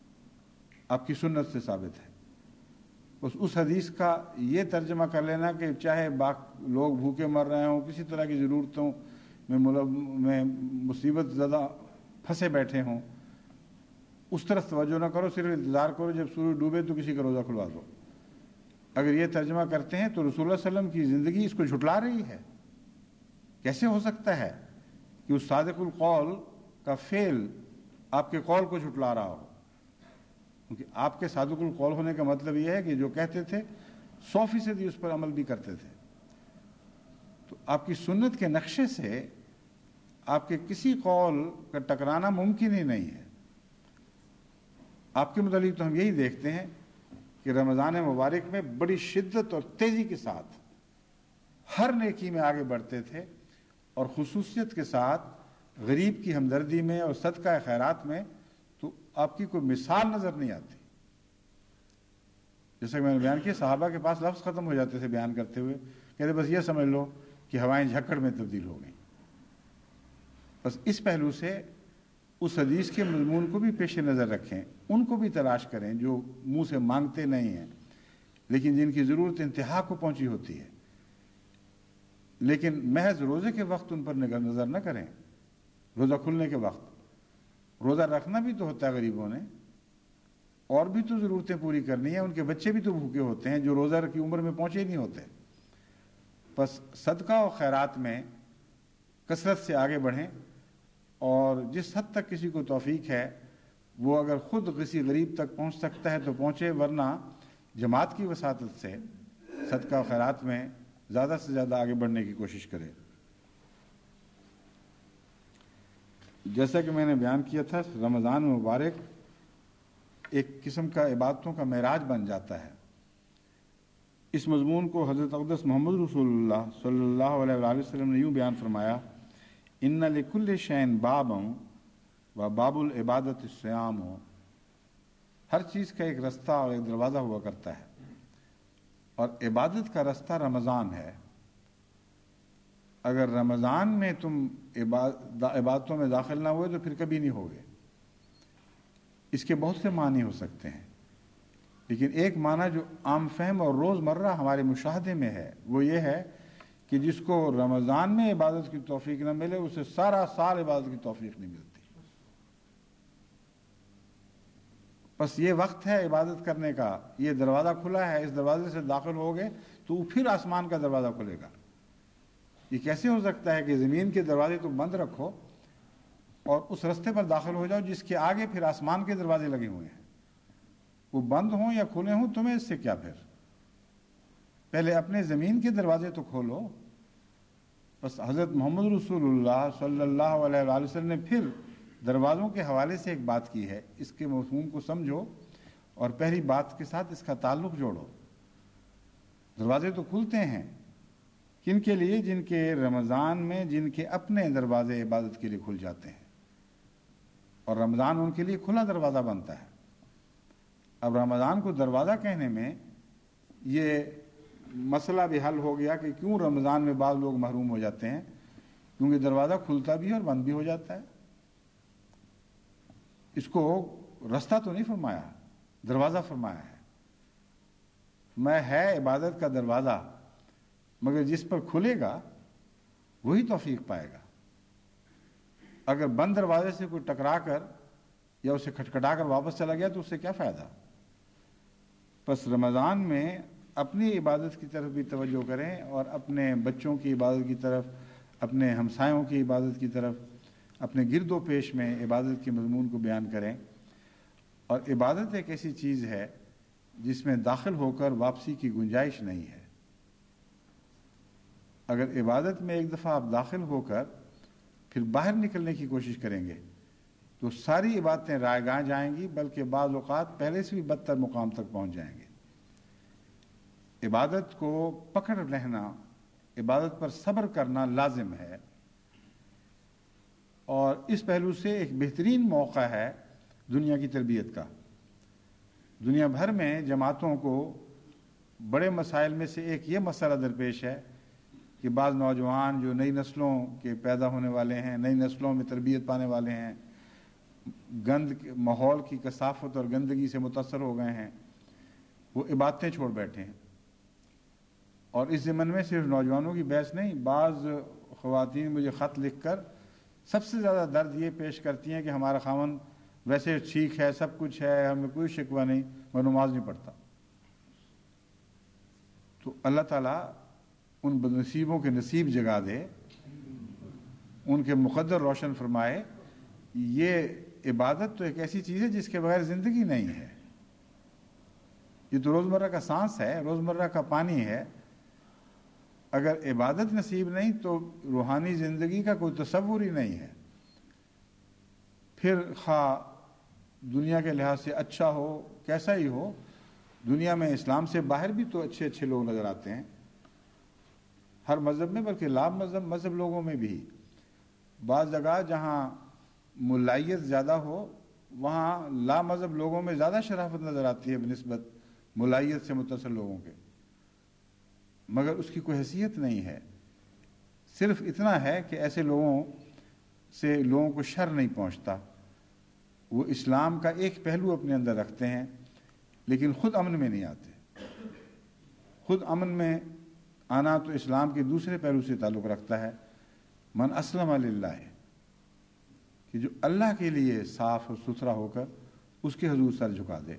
آپ کی سنت سے ثابت ہے۔ بس اس حدیث کا یہ ترجمہ کر لینا کہ چاہے لوگ بھوکے مر رہے ہوں، کسی طرح کی ضرورتوں میں مصیبت زدہ پھنسے بیٹھے ہوں، اس طرف توجہ نہ کرو، صرف انتظار کرو جب سورج ڈوبے تو کسی کا روزہ کھلوا دو۔ اگر یہ ترجمہ کرتے ہیں تو رسول اللہ صلی اللہ علیہ وسلم کی زندگی اس کو جھٹلا رہی ہے۔ کیسے ہو سکتا ہے کہ اس صادق القول کا فعل آپ کے قول کو جھٹلا رہا ہو؟ کیونکہ آپ کے صادق القول ہونے کا مطلب یہ ہے کہ جو کہتے تھے 100% اس پر عمل بھی کرتے تھے۔ تو آپ کی سنت کے نقشے سے آپ کے کسی قول کا ٹکرانا ممکن ہی نہیں ہے۔ آپ کے متعلق تو ہم یہی دیکھتے ہیں کہ رمضان مبارک میں بڑی شدت اور تیزی کے ساتھ ہر نیکی میں آگے بڑھتے تھے، اور خصوصیت کے ساتھ غریب کی ہمدردی میں اور صدقہ خیرات میں تو آپ کی کوئی مثال نظر نہیں آتی۔ جیسا کہ میں نے بیان کیا، صحابہ کے پاس لفظ ختم ہو جاتے تھے بیان کرتے ہوئے، کہتے بس یہ سمجھ لو کہ ہوائیں جھکڑ میں تبدیل ہو گئیں۔ بس اس پہلو سے اس حدیث کے مضمون کو بھی پیش نظر رکھیں، ان کو بھی تلاش کریں جو منہ سے مانگتے نہیں ہیں لیکن جن کی ضرورت انتہا کو پہنچی ہوتی ہے، لیکن محض روزے کے وقت ان پر نظر نہ کریں۔ روزہ کھلنے کے وقت روزہ رکھنا بھی تو ہوتا ہے غریبوں نے، اور بھی تو ضرورتیں پوری کرنی ہیں، ان کے بچے بھی تو بھوکے ہوتے ہیں جو روزہ کی عمر میں پہنچے ہی نہیں ہوتے۔ بس صدقہ و خیرات میں کثرت سے آگے بڑھیں، اور جس حد تک کسی کو توفیق ہے وہ اگر خود کسی غریب تک پہنچ سکتا ہے تو پہنچے، ورنہ جماعت کی وساطت سے صدقہ و خیرات میں زیادہ سے زیادہ آگے بڑھنے کی کوشش کرے۔ جیسا کہ میں نے بیان کیا تھا، رمضان مبارک ایک قسم کا عبادتوں کا معراج بن جاتا ہے۔ اس مضمون کو حضرت اقدس محمد رسول اللہ صلی اللہ علیہ وآلہ وسلم نے یوں بیان فرمایا: ان لکل شین بابا و باب العبادت الصیام ہو۔ ہر چیز کا ایک رستہ اور ایک دروازہ ہوا کرتا ہے، اور عبادت کا رستہ رمضان ہے۔ اگر رمضان میں تم عبادتوں میں داخل نہ ہوئے تو پھر کبھی نہیں ہوگے. اس کے بہت سے معنی ہو سکتے ہیں، لیکن ایک معنی جو عام فہم اور روزمرہ ہمارے مشاہدے میں ہے وہ یہ ہے کہ جس کو رمضان میں عبادت کی توفیق نہ ملے اسے سارا سال عبادت کی توفیق نہیں ملتی. بس یہ وقت ہے عبادت کرنے کا، یہ دروازہ کھلا ہے، اس دروازے سے داخل ہوگے تو پھر آسمان کا دروازہ کھلے گا. یہ کیسے ہو سکتا ہے کہ زمین کے دروازے تو بند رکھو اور اس رستے پر داخل ہو جاؤ جس کے آگے پھر آسمان کے دروازے لگے ہوئے ہیں؟ وہ بند ہوں یا کھلے ہوں تمہیں اس سے کیا؟ پھر پہلے اپنے زمین کے دروازے تو کھولو. بس حضرت محمد رسول اللہ صلی اللہ علیہ وآلہ وسلم نے پھر دروازوں کے حوالے سے ایک بات کی ہے، اس کے مفہوم کو سمجھو اور پہلی بات کے ساتھ اس کا تعلق جوڑو. دروازے تو کھلتے ہیں کن کے لیے؟ جن کے رمضان میں جن کے اپنے دروازے عبادت کے لیے کھل جاتے ہیں اور رمضان ان کے لیے کھلا دروازہ بنتا ہے. اب رمضان کو دروازہ کہنے میں یہ مسئلہ بھی حل ہو گیا کہ کیوں رمضان میں بعض لوگ محروم ہو جاتے ہیں، کیونکہ دروازہ کھلتا بھی ہے اور بند بھی ہو جاتا ہے. اس کو رستہ تو نہیں فرمایا، دروازہ فرمایا ہے. میں ہے عبادت کا دروازہ، مگر جس پر کھلے گا وہی توفیق پائے گا. اگر بند دروازے سے کوئی ٹکرا کر یا اسے کھٹکھٹا کر واپس چلا گیا تو اس سے کیا فائدہ؟ بس رمضان میں اپنی عبادت کی طرف بھی توجہ کریں اور اپنے بچوں کی عبادت کی طرف، اپنے ہمسایوں کی عبادت کی طرف، اپنے گرد و پیش میں عبادت کے مضمون کو بیان کریں. اور عبادت ایک ایسی چیز ہے جس میں داخل ہو کر واپسی کی گنجائش نہیں ہے. اگر عبادت میں ایک دفعہ آپ داخل ہو کر پھر باہر نکلنے کی کوشش کریں گے تو ساری عبادتیں رائیگاں جائیں گی، بلکہ بعض اوقات پہلے سے بھی بدتر مقام تک پہنچ جائیں گے. عبادت کو پکڑ رہنا، عبادت پر صبر کرنا لازم ہے. اور اس پہلو سے ایک بہترین موقع ہے دنیا کی تربیت کا. دنیا بھر میں جماعتوں کو بڑے مسائل میں سے ایک یہ مسئلہ درپیش ہے کہ بعض نوجوان جو نئی نسلوں کے پیدا ہونے والے ہیں، نئی نسلوں میں تربیت پانے والے ہیں، ماحول کی کثافت اور گندگی سے متاثر ہو گئے ہیں، وہ عبادتیں چھوڑ بیٹھے ہیں. اور اس ضمن میں صرف نوجوانوں کی بحث نہیں، بعض خواتین مجھے خط لکھ کر سب سے زیادہ درد یہ پیش کرتی ہیں کہ ہمارا خاوند ویسے ٹھیک ہے، سب کچھ ہے، ہمیں کوئی شکوہ نہیں، میں نماز نہیں پڑھتا. تو اللہ تعالیٰ ان بدنصیبوں کے نصیب جگا دے، ان کے مقدر روشن فرمائے. یہ عبادت تو ایک ایسی چیز ہے جس کے بغیر زندگی نہیں ہے. یہ تو روزمرہ کا سانس ہے، روزمرہ کا پانی ہے. اگر عبادت نصیب نہیں تو روحانی زندگی کا کوئی تصور ہی نہیں ہے. پھر خواہ دنیا کے لحاظ سے اچھا ہو، کیسا ہی ہو، دنیا میں اسلام سے باہر بھی تو اچھے اچھے لوگ نظر آتے ہیں ہر مذہب میں، بلکہ لا مذہب لوگوں میں بھی. بعض جگہ جہاں ملائیت زیادہ ہو وہاں لا مذہب لوگوں میں زیادہ شرافت نظر آتی ہے بنسبت ملائیت سے متصل لوگوں کے، مگر اس کی کوئی حیثیت نہیں ہے. صرف اتنا ہے کہ ایسے لوگوں سے لوگوں کو شر نہیں پہنچتا. وہ اسلام کا ایک پہلو اپنے اندر رکھتے ہیں لیکن خود امن میں نہیں آتے. خود امن میں آنا تو اسلام کے دوسرے پہلو سے تعلق رکھتا ہے، من اسلم للہ، کہ جو اللہ کے لیے صاف اور ستھرا ہو کر اس کے حضور سر جھکا دے.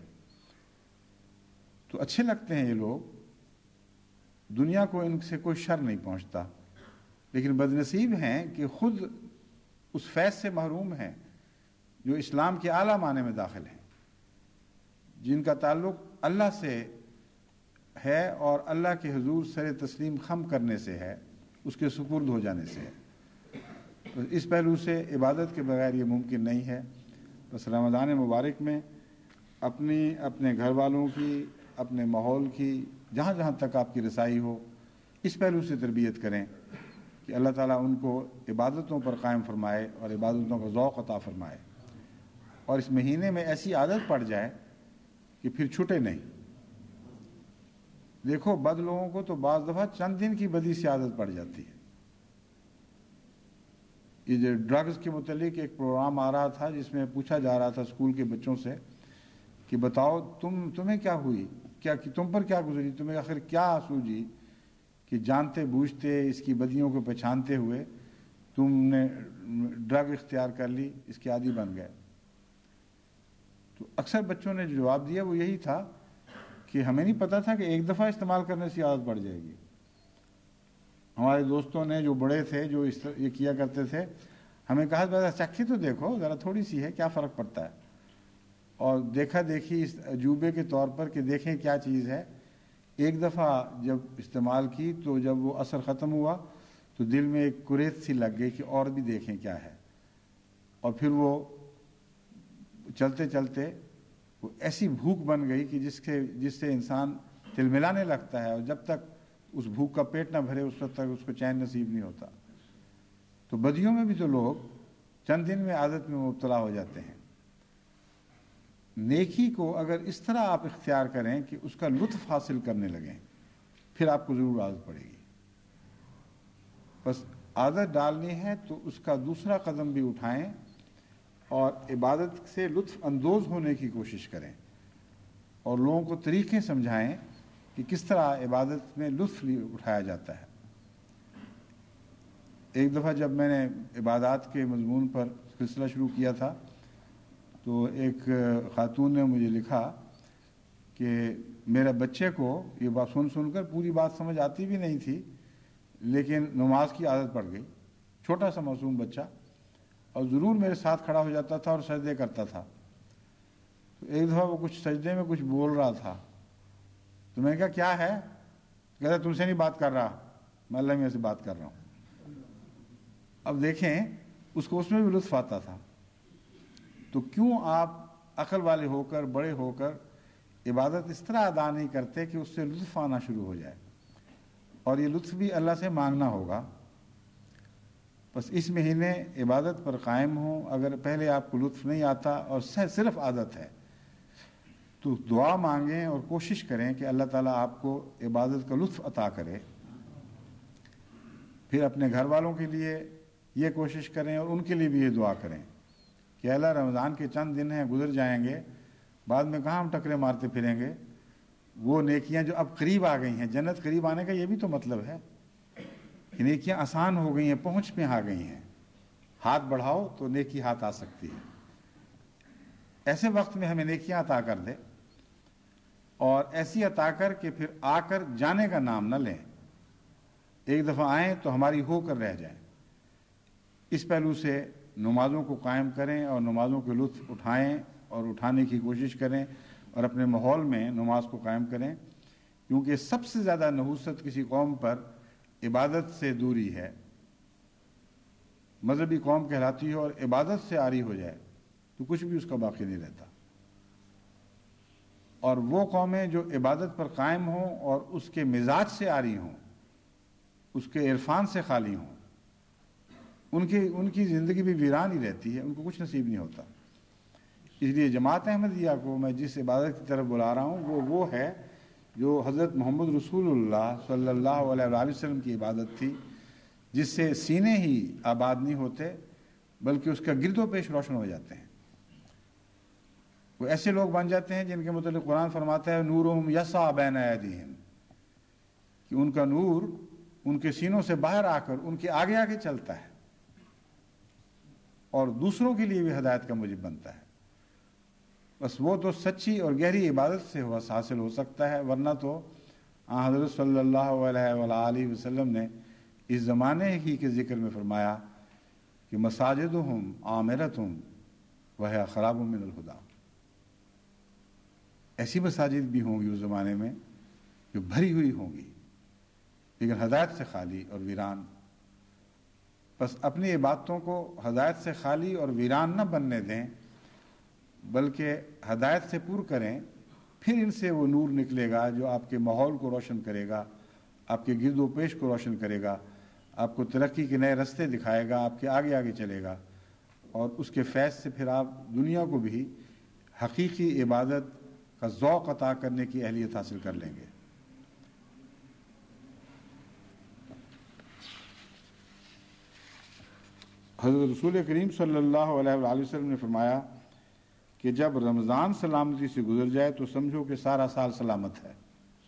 تو اچھے لگتے ہیں یہ لوگ، دنیا کو ان سے کوئی شر نہیں پہنچتا، لیکن بدنصیب ہیں کہ خود اس فیض سے محروم ہیں جو اسلام کے اعلیٰ معنی میں داخل ہیں، جن کا تعلق اللہ سے ہے اور اللہ کے حضور سر تسلیم خم کرنے سے ہے، اس کے سپرد ہو جانے سے ہے. اس پہلو سے عبادت کے بغیر یہ ممکن نہیں ہے. بس رمضان مبارک میں اپنے گھر والوں کی، اپنے ماحول کی، جہاں جہاں تک آپ کی رسائی ہو، اس پہلو سے تربیت کریں کہ اللہ تعالیٰ ان کو عبادتوں پر قائم فرمائے اور عبادتوں کا ذوق عطا فرمائے، اور اس مہینے میں ایسی عادت پڑ جائے کہ پھر چھوٹے نہیں. دیکھو بد لوگوں کو تو بعض دفعہ چند دن کی بدی سے عادت پڑ جاتی ہے، یہ جو ڈرگز کے متعلق ایک پروگرام آ رہا تھا جس میں پوچھا جا رہا تھا اسکول کے بچوں سے کہ بتاؤ تمہیں کیا ہوئی، کیا کہ تم پر کیا گزری، تمہیں آخر کیا سوجی کہ جانتے بوجھتے اس کی بدیوں کو پہچانتے ہوئے تم نے ڈرگ اختیار کر لی، اس کے عادی بن گئے۔ تو اکثر بچوں نے جو جواب دیا وہ یہی تھا کہ ہمیں نہیں پتا تھا کہ ایک دفعہ استعمال کرنے سے عادت پڑ جائے گی۔ ہمارے دوستوں نے جو بڑے تھے جو یہ کیا کرتے تھے ہمیں کہا ذرا چکھی تو دیکھو، ذرا تھوڑی سی ہے، کیا فرق پڑتا ہے، اور دیکھا دیکھی اس عجوبے کے طور پر کہ دیکھیں کیا چیز ہے۔ ایک دفعہ جب استعمال کی تو جب وہ اثر ختم ہوا تو دل میں ایک کریز سی لگ گئی کہ اور بھی دیکھیں کیا ہے، اور پھر وہ چلتے چلتے وہ ایسی بھوک بن گئی کہ جس سے انسان تلملانے لگتا ہے، اور جب تک اس بھوک کا پیٹ نہ بھرے اس وقت تک اس کو چین نصیب نہیں ہوتا۔ تو بدیوں میں بھی تو لوگ چند دن میں عادت میں مبتلا ہو جاتے ہیں۔ نیکی کو اگر اس طرح آپ اختیار کریں کہ اس کا لطف حاصل کرنے لگیں پھر آپ کو ضرور عادت پڑے گی۔ بس عادت ڈالنی ہے تو اس کا دوسرا قدم بھی اٹھائیں اور عبادت سے لطف اندوز ہونے کی کوشش کریں، اور لوگوں کو طریقے سمجھائیں کہ کس طرح عبادت میں لطف اٹھایا جاتا ہے۔ ایک دفعہ جب میں نے عبادات کے مضمون پر سلسلہ شروع کیا تھا تو ایک خاتون نے مجھے لکھا کہ میرے بچے کو یہ بات سن کر پوری بات سمجھ آتی بھی نہیں تھی، لیکن نماز کی عادت پڑ گئی، چھوٹا سا معصوم بچہ، اور ضرور میرے ساتھ کھڑا ہو جاتا تھا اور سجدے کرتا تھا۔ تو ایک دفعہ وہ کچھ سجدے میں کچھ بول رہا تھا تو میں نے کہا کیا ہے؟ کہتا تم سے نہیں بات کر رہا، میں اللہ میاں سے بات کر رہا ہوں۔ اب دیکھیں اس کو اس میں بھی لطف آتا تھا۔ تو کیوں آپ عقل والے ہو کر بڑے ہو کر عبادت اس طرح ادا نہیں کرتے کہ اس سے لطف آنا شروع ہو جائے، اور یہ لطف بھی اللہ سے مانگنا ہوگا۔ بس اس مہینے عبادت پر قائم ہوں، اگر پہلے آپ کو لطف نہیں آتا اور صرف عادت ہے تو دعا مانگیں اور کوشش کریں کہ اللہ تعالیٰ آپ کو عبادت کا لطف عطا کرے۔ پھر اپنے گھر والوں کے لیے یہ کوشش کریں اور ان کے لیے بھی یہ دعا کریں کہ اللہ رمضان کے چند دن ہیں گزر جائیں گے، بعد میں کہاں ہم ٹکرے مارتے پھریں گے۔ وہ نیکیاں جو اب قریب آ گئی ہیں، جنت قریب آنے کا یہ بھی تو مطلب ہے کہ نیکیاں آسان ہو گئی ہیں، پہنچ میں آ گئی ہیں، ہاتھ بڑھاؤ تو نیکی ہاتھ آ سکتی ہے۔ ایسے وقت میں ہمیں نیکیاں عطا کر دے، اور ایسی عطا کر کہ پھر آ کر جانے کا نام نہ لیں، ایک دفعہ آئیں تو ہماری ہو کر رہ جائیں۔ اس پہلو سے نمازوں کو قائم کریں اور نمازوں کے لطف اٹھائیں اور اٹھانے کی کوشش کریں، اور اپنے ماحول میں نماز کو قائم کریں، کیونکہ سب سے زیادہ نحوست کسی قوم پر عبادت سے دوری ہے۔ مذہبی قوم کہلاتی ہے اور عبادت سے عاری ہو جائے تو کچھ بھی اس کا باقی نہیں رہتا۔ اور وہ قومیں جو عبادت پر قائم ہوں اور اس کے مزاج سے عاری ہوں، اس کے عرفان سے خالی ہوں، ان کی زندگی بھی ویران ہی رہتی ہے، ان کو کچھ نصیب نہیں ہوتا۔ اس لیے جماعت احمدیہ کو میں جس عبادت کی طرف بلا رہا ہوں وہ ہے جو حضرت محمد رسول اللہ صلی اللہ علیہ وآلہ وسلم کی عبادت تھی، جس سے سینے ہی آباد نہیں ہوتے بلکہ اس کا گرد و پیش روشن ہو جاتے ہیں۔ وہ ایسے لوگ بن جاتے ہیں جن کے متعلق قرآن فرماتا ہے نورہم یسعی بین ایدیہم، کہ ان کا نور ان کے سینوں سے باہر آ کر ان کے آگے آگے چلتا ہے اور دوسروں کے لیے بھی ہدایت کا موجب بنتا ہے۔ بس وہ تو سچی اور گہری عبادت سے حاصل ہو سکتا ہے، ورنہ تو حضرت صلی اللہ علیہ وآلہ وسلم نے اس زمانے ہی کے ذکر میں فرمایا کہ مساجدہم عامرتہم وہی خراب من الہدی، ایسی مساجد بھی ہوں گی اس زمانے میں جو بھری ہوئی ہوں گی لیکن ہدایت سے خالی اور ویران۔ بس اپنی عبادتوں کو ہدایت سے خالی اور ویران نہ بننے دیں بلکہ ہدایت سے پور کریں، پھر ان سے وہ نور نکلے گا جو آپ کے ماحول کو روشن کرے گا، آپ کے گرد و پیش کو روشن کرے گا، آپ کو ترقی کے نئے رستے دکھائے گا، آپ کے آگے آگے چلے گا، اور اس کے فیض سے پھر آپ دنیا کو بھی حقیقی عبادت کا ذوق عطا کرنے کی اہلیت حاصل کر لیں گے۔ حضرت رسول کریم صلی اللہ علیہ وآلہ وسلم نے فرمایا کہ جب رمضان سلامتی سے گزر جائے تو سمجھو کہ سارا سال سلامت ہے۔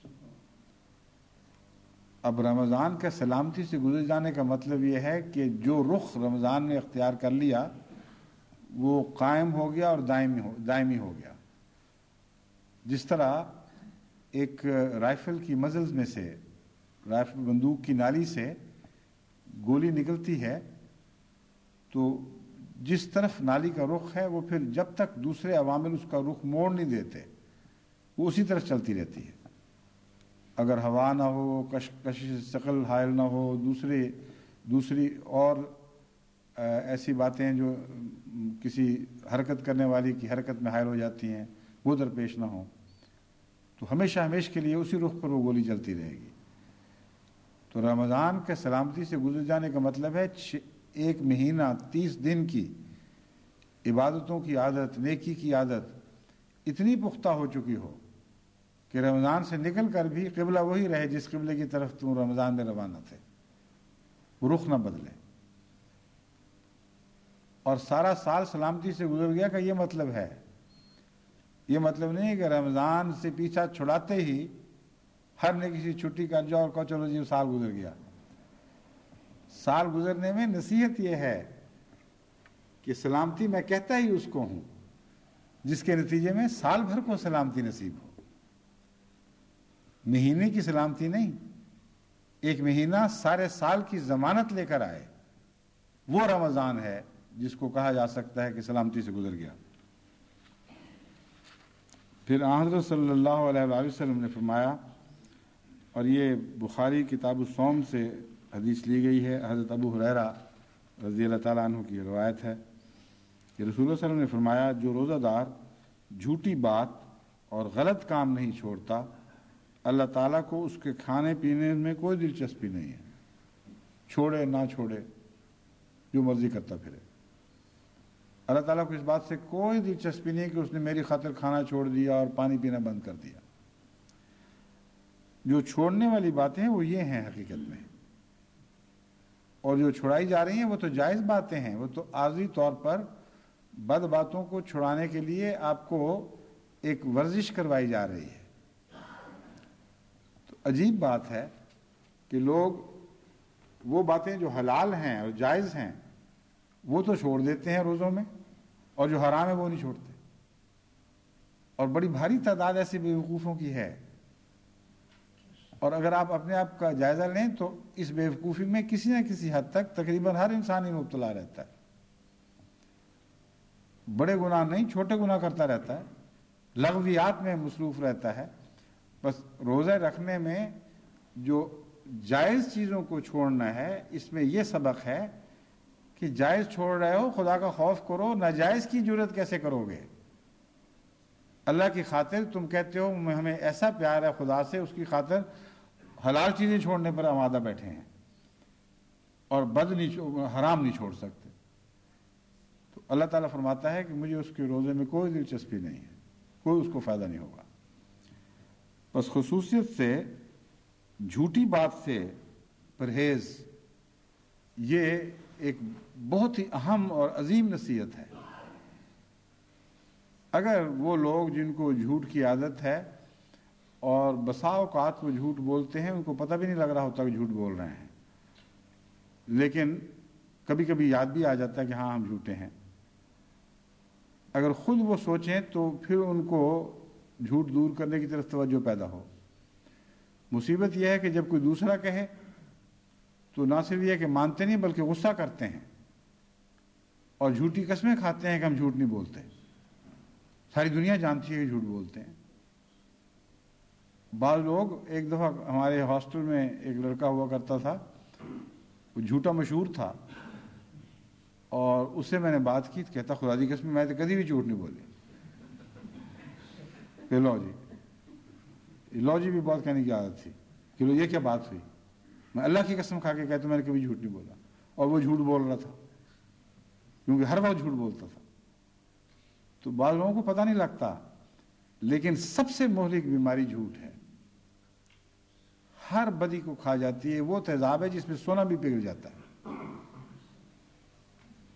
اب رمضان کا سلامتی سے گزر جانے کا مطلب یہ ہے کہ جو رخ رمضان نے اختیار کر لیا وہ قائم ہو گیا اور دائمی ہو گیا۔ جس طرح ایک رائفل کی مزلز میں سے، رائفل بندوق کی نالی سے گولی نکلتی ہے تو جس طرف نالی کا رخ ہے وہ پھر جب تک دوسرے عوامل اس کا رخ موڑ نہیں دیتے وہ اسی طرف چلتی رہتی ہے۔ اگر ہوا نہ ہو، کشش ثقل حائل نہ ہو، دوسری اور ایسی باتیں جو کسی حرکت کرنے والی کی حرکت میں حائل ہو جاتی ہیں وہ درپیش نہ ہوں، تو ہمیشہ کے لیے اسی رخ پر وہ گولی چلتی رہے گی۔ تو رمضان کے سلامتی سے گزر جانے کا مطلب ہے 1 مہینہ 30 دن کی عبادتوں کی عادت، نیکی کی عادت اتنی پختہ ہو چکی ہو کہ رمضان سے نکل کر بھی قبلہ وہی رہے جس قبلے کی طرف تم رمضان میں روانہ تھے، وہ رخ نہ بدلے، اور سارا سال سلامتی سے گزر گیا کا یہ مطلب ہے۔ یہ مطلب نہیں ہے کہ رمضان سے پیچھا چھڑاتے ہی ہر نے کسی چھٹی کر جاؤ اور کہو چلو جی سال گزر گیا۔ سال گزرنے میں نصیحت یہ ہے کہ سلامتی میں کہتا ہی اس کو ہوں جس کے نتیجے میں سال بھر کو سلامتی نصیب ہو، مہینے کی سلامتی نہیں، 1 مہینہ سارے سال کی ضمانت لے کر آئے، وہ رمضان ہے جس کو کہا جا سکتا ہے کہ سلامتی سے گزر گیا۔ پھر حضرت صلی اللہ علیہ وآلہ وسلم نے فرمایا، اور یہ بخاری کتاب الصوم سے حدیث لی گئی ہے، حضرت ابو ہریرہ رضی اللہ تعالیٰ عنہ کی روایت ہے کہ رسول اللہ صلی اللہ علیہ وسلم نے فرمایا جو روزہ دار جھوٹی بات اور غلط کام نہیں چھوڑتا اللہ تعالیٰ کو اس کے کھانے پینے میں کوئی دلچسپی نہیں ہے، چھوڑے نہ چھوڑے جو مرضی کرتا پھرے، اللہ تعالیٰ کو اس بات سے کوئی دلچسپی نہیں کہ اس نے میری خاطر کھانا چھوڑ دیا اور پانی پینا بند کر دیا۔ جو چھوڑنے والی باتیں ہیں وہ یہ ہیں حقیقت میں، اور جو چھڑائی جا رہی ہیں وہ تو جائز باتیں ہیں، وہ تو عارضی طور پر بد باتوں کو چھڑانے کے لیے آپ کو ایک ورزش کروائی جا رہی ہے۔ تو عجیب بات ہے کہ لوگ وہ باتیں جو حلال ہیں اور جائز ہیں وہ تو چھوڑ دیتے ہیں روزوں میں، اور جو حرام ہے وہ نہیں چھوڑتے، اور بڑی بھاری تعداد ایسی بیوقوفوں کی ہے۔ اور اگر آپ اپنے آپ کا جائزہ لیں تو اس بیوقوفی میں کسی نہ کسی حد تک تقریباً ہر انسان ہی مبتلا رہتا ہے، بڑے گناہ نہیں چھوٹے گناہ کرتا رہتا ہے، لغویات میں مصروف رہتا ہے۔ بس روزہ رکھنے میں جو جائز چیزوں کو چھوڑنا ہے اس میں یہ سبق ہے کہ جائز چھوڑ رہے ہو خدا کا خوف کرو، ناجائز کی جرت کیسے کرو گے؟ اللہ کی خاطر تم کہتے ہو ہمیں ایسا پیار ہے خدا سے، اس کی خاطر حلال چیزیں چھوڑنے پر آمادہ بیٹھے ہیں اور حرام نہیں چھوڑ سکتے، تو اللہ تعالیٰ فرماتا ہے کہ مجھے اس کے روزے میں کوئی دلچسپی نہیں ہے، کوئی اس کو فائدہ نہیں ہوگا۔ بس خصوصیت سے جھوٹی بات سے پرہیز یہ ایک بہت ہی اہم اور عظیم نصیحت ہے۔ اگر وہ لوگ جن کو جھوٹ کی عادت ہے اور بسا اوقات وہ جھوٹ بولتے ہیں، ان کو پتہ بھی نہیں لگ رہا ہوتا کہ جھوٹ بول رہے ہیں، لیکن کبھی کبھی یاد بھی آ جاتا ہے کہ ہاں ہم جھوٹے ہیں، اگر خود وہ سوچیں تو پھر ان کو جھوٹ دور کرنے کی طرف توجہ پیدا ہو۔ مصیبت یہ ہے کہ جب کوئی دوسرا کہے تو نہ صرف یہ کہ مانتے نہیں بلکہ غصہ کرتے ہیں اور جھوٹی قسمیں کھاتے ہیں کہ ہم جھوٹ نہیں بولتے، ساری دنیا جانتی ہے کہ جھوٹ بولتے ہیں۔ بعض لوگ، ایک دفعہ ہمارے ہاسٹل میں ایک لڑکا ہوا کرتا تھا، وہ جھوٹا مشہور تھا، اور اس سے میں نے بات کی تو کہتا خدا دی قسم میں تو کبھی بھی جھوٹ نہیں بولی۔ کہ لو جی بھی بہت کہنے کی عادت تھی کہ لو یہ کیا بات ہوئی، میں اللہ کی قسم کھا کے کہتا میں نے کبھی جھوٹ نہیں بولا، اور وہ جھوٹ بول رہا تھا کیونکہ ہر وقت جھوٹ بولتا تھا۔ تو بعض لوگوں کو پتہ نہیں لگتا، لیکن سب سے مہلک بیماری جھوٹ ہے، ہر بدی کو کھا جاتی ہے، وہ تیزاب ہے جس میں سونا بھی پگھل جاتا ہے۔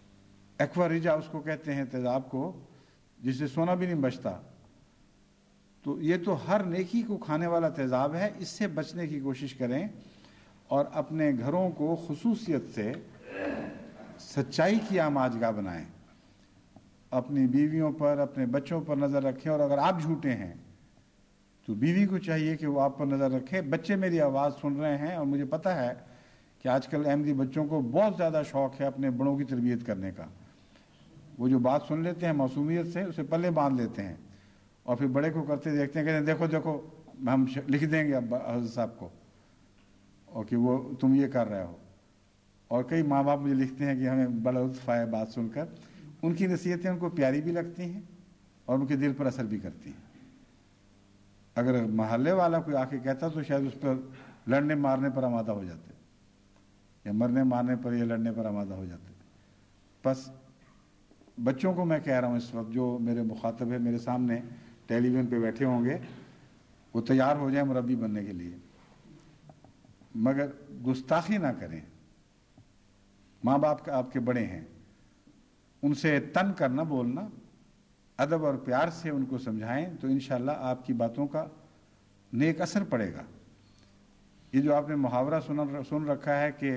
एक्वा रिजा उसको कहते हैं तेजाब को, जिससे सोना भी नहीं बचता। तो ये तो हर नेकी को खाने वाला तेजाब है, इससे बचने की कोशिश करें और अपने घरों को खुसूसियत से सच्चाई की आमाजगाह बनाएं। अपनी बीवियों पर, अपने बच्चों पर नज़र रखें, और अगर आप झूठे हैं तो बीवी को चाहिए कि वो आप पर नज़र रखे। बच्चे मेरी आवाज़ सुन रहे हैं और मुझे पता है कि आजकल अहमदी बच्चों को बहुत ज़्यादा शौक़ है अपने बड़ों की तरबियत करने का। वो जो बात सुन लेते हैं मासूमियत से, उसे पल्ले बांध लेते हैं और फिर बड़े को करते देखते हैं, कहते हैं देखो देखो हम लिख देंगे अब हज़रत साहब को, और कि वो तुम ये कर रहे हो। और कई माँ बाप मुझे लिखते हैं कि हमें बड़ा लुत्फ़ आया बात सुनकर। उनकी नसीहतें उनको प्यारी भी लगती हैं और उनके दिल पर असर भी करती हैं। अगर महल्ले वाला कोई आके कहता तो शायद उस पर लड़ने मारने पर आमादा हो जाते, या मरने मारने पर या लड़ने पर आमादा हो जाते। बस बच्चों को मैं कह रहा हूँ इस वक्त, जो मेरे मुखातब है, मेरे सामने टेलीविज़न पे बैठे होंगे, वो तैयार हो जाए मुरब्बी बनने के लिए, मगर गुस्ताखी ना करें। माँ बाप आपके बड़े हैं, उनसे तन करना बोलना, अदब और प्यार से उनको समझाएं तो इंशाअल्लाह आपकी बातों का नेक असर पड़ेगा। ये जो आपने मुहावरा सुन रखा है कि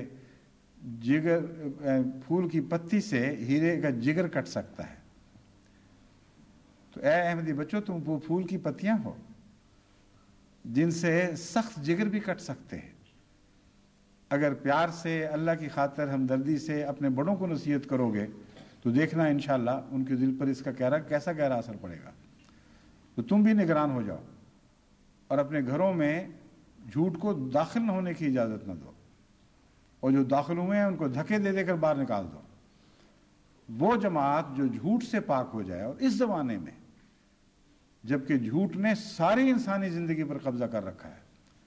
जिगर फूल की पत्ती से हीरे का जिगर कट सकता है, तो ऐ अहमदी बच्चों, तुम वो फूल की पत्तियां हो जिनसे सख्त जिगर भी कट सकते हैं। अगर प्यार से, अल्लाह की खातिर, हमदर्दी से अपने बड़ों को नसीहत करोगे तो देखना इंशाअल्लाह उनके दिल पर इसका कैसा गहरा असर पड़ेगा। तो तुम भी निगरान हो जाओ और अपने घरों में झूठ को दाखिल न होने की इजाज़त न दो, और जो दाखिल हुए हैं उनको धक्के दे देकर बाहर निकाल दो। वो जमात जो झूठ से पाक हो जाए, और इस ज़माने में जबकि झूठ ने सारी इंसानी ज़िंदगी पर कब्जा कर रखा है,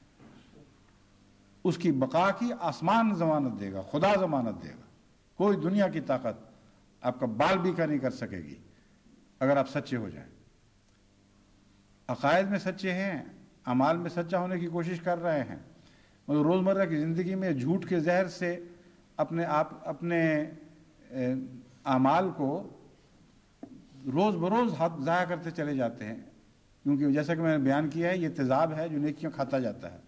उसकी बका की आसमान ज़मानत देगा, खुदा ज़मानत देगा। कोई दुनिया की ताकत आपका बाल बीका नहीं कर सकेगी अगर आप सच्चे हो जाएं। अकायद में सच्चे हैं, अमाल में सच्चा होने की कोशिश कर रहे हैं, मतलब रोज़मर्रा की ज़िंदगी में झूठ के जहर से अपने अमाल को रोज़ बरोज़ ज़ाया करते चले जाते हैं, क्योंकि जैसा कि मैंने बयान किया है, ये तेज़ाब है जो नेकियां खाता जाता है।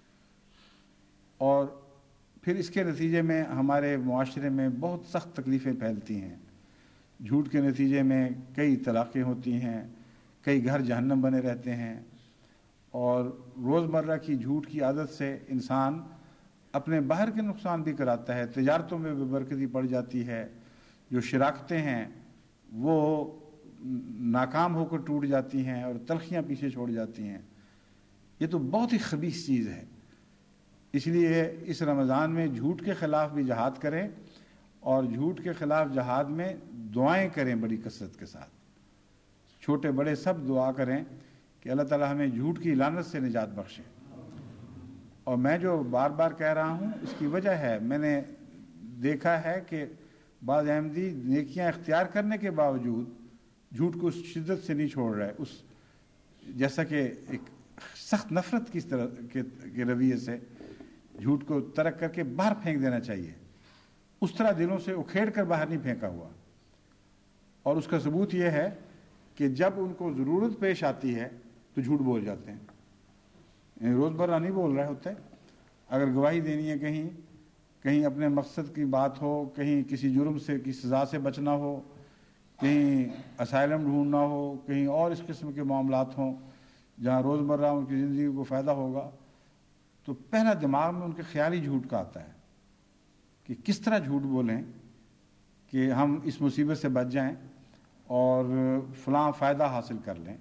और फिर इसके नतीजे में हमारे मुआशरे में बहुत सख्त तकलीफ़ें फैलती हैं। झूठ के नतीजे में कई तलाक़ें होती हैं, कई घर जहन्नम बने रहते हैं, और रोज़मर्रा की झूठ की आदत से इंसान अपने बाहर के नुकसान भी कराता है। तिजारतों में बेबरकती पड़ जाती है, जो शराकतें हैं वो नाकाम होकर टूट जाती हैं और तलखियाँ पीछे छोड़ जाती हैं। ये तो बहुत ही खबीस चीज़ है। इसलिए इस रमज़ान में झूठ के ख़िलाफ़ भी जहाद करें, और झूठ के ख़िलाफ़ जहाद में दुआएं करें बड़ी कसरत के साथ। छोटे बड़े सब दुआ करें कि अल्लाह ताला हमें झूठ की लानत से निजात बख्शे। और मैं जो बार बार कह रहा हूँ, इसकी वजह है, मैंने देखा है कि बाज़ अहमदी नेकियां इख्तियार करने के बावजूद झूठ को शिद्दत से नहीं छोड़ रहे। उस जैसा कि एक सख्त नफ़रत की तरह के रवैये से झूठ को तर्क करके बाहर फेंक देना चाहिए, उस तरह दिलों से उखेड़ कर बाहर नहीं फेंका हुआ। और उसका सबूत यह है कि जब उनको ज़रूरत पेश आती है तो झूठ बोल जाते हैं। रोज़मर्रा नहीं बोल रहे होते। अगर गवाही देनी है, कहीं अपने मकसद की बात हो, कहीं किसी जुर्म से की सज़ा से बचना हो, कहीं असाइलम ढूंढना हो, कहीं और इस किस्म के मामलात हों जहाँ रोज़मर्रा उनकी ज़िंदगी को फ़ायदा होगा, तो पहला दिमाग में उनके ख्याल ही झूठ का आता है कि किस तरह झूठ बोलें कि हम इस मुसीबत से बच जाएं और फ़लाँ फ़ायदा हासिल कर लें।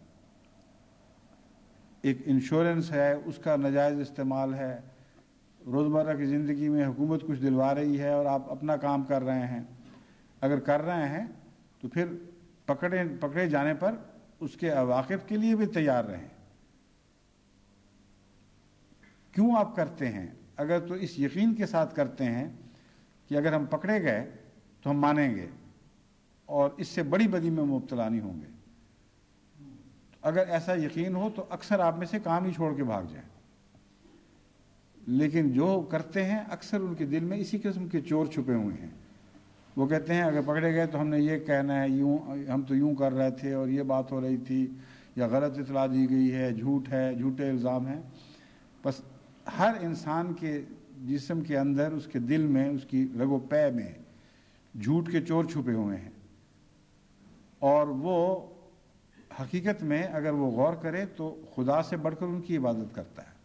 एक इंश्योरेंस है, उसका नाजायज़ इस्तेमाल है। रोज़मर्रा की ज़िंदगी में हुकूमत कुछ दिलवा रही है और आप अपना काम कर रहे हैं। अगर कर रहे हैं तो फिर पकड़े जाने पर उसके अवाक़िब के लिए भी तैयार रहें। क्यों आप करते हैं? अगर तो इस यकीन के साथ करते हैं कि अगर हम पकड़े गए तो हम मानेंगे और इससे बड़ी बदी में मुब्तला नहीं होंगे। अगर ऐसा यकीन हो तो अक्सर आप में से काम ही छोड़ के भाग जाएं। लेकिन जो करते हैं अक्सर उनके दिल में इसी किस्म के चोर छुपे हुए हैं وہ کہتے ہیں اگر پکڑے گئے تو ہم نے یہ کہنا ہے، یوں ہم تو یوں کر رہے تھے اور یہ بات ہو رہی تھی، یا غلط اطلاع دی گئی ہے، جھوٹ ہے، جھوٹے الزام ہیں. بس ہر انسان کے جسم کے اندر، اس کے دل میں، اس کی رگ و پے میں جھوٹ کے چور چھپے ہوئے ہیں، اور وہ حقیقت میں اگر وہ غور کرے تو خدا سے بڑھ کر ان کی عبادت کرتا ہے.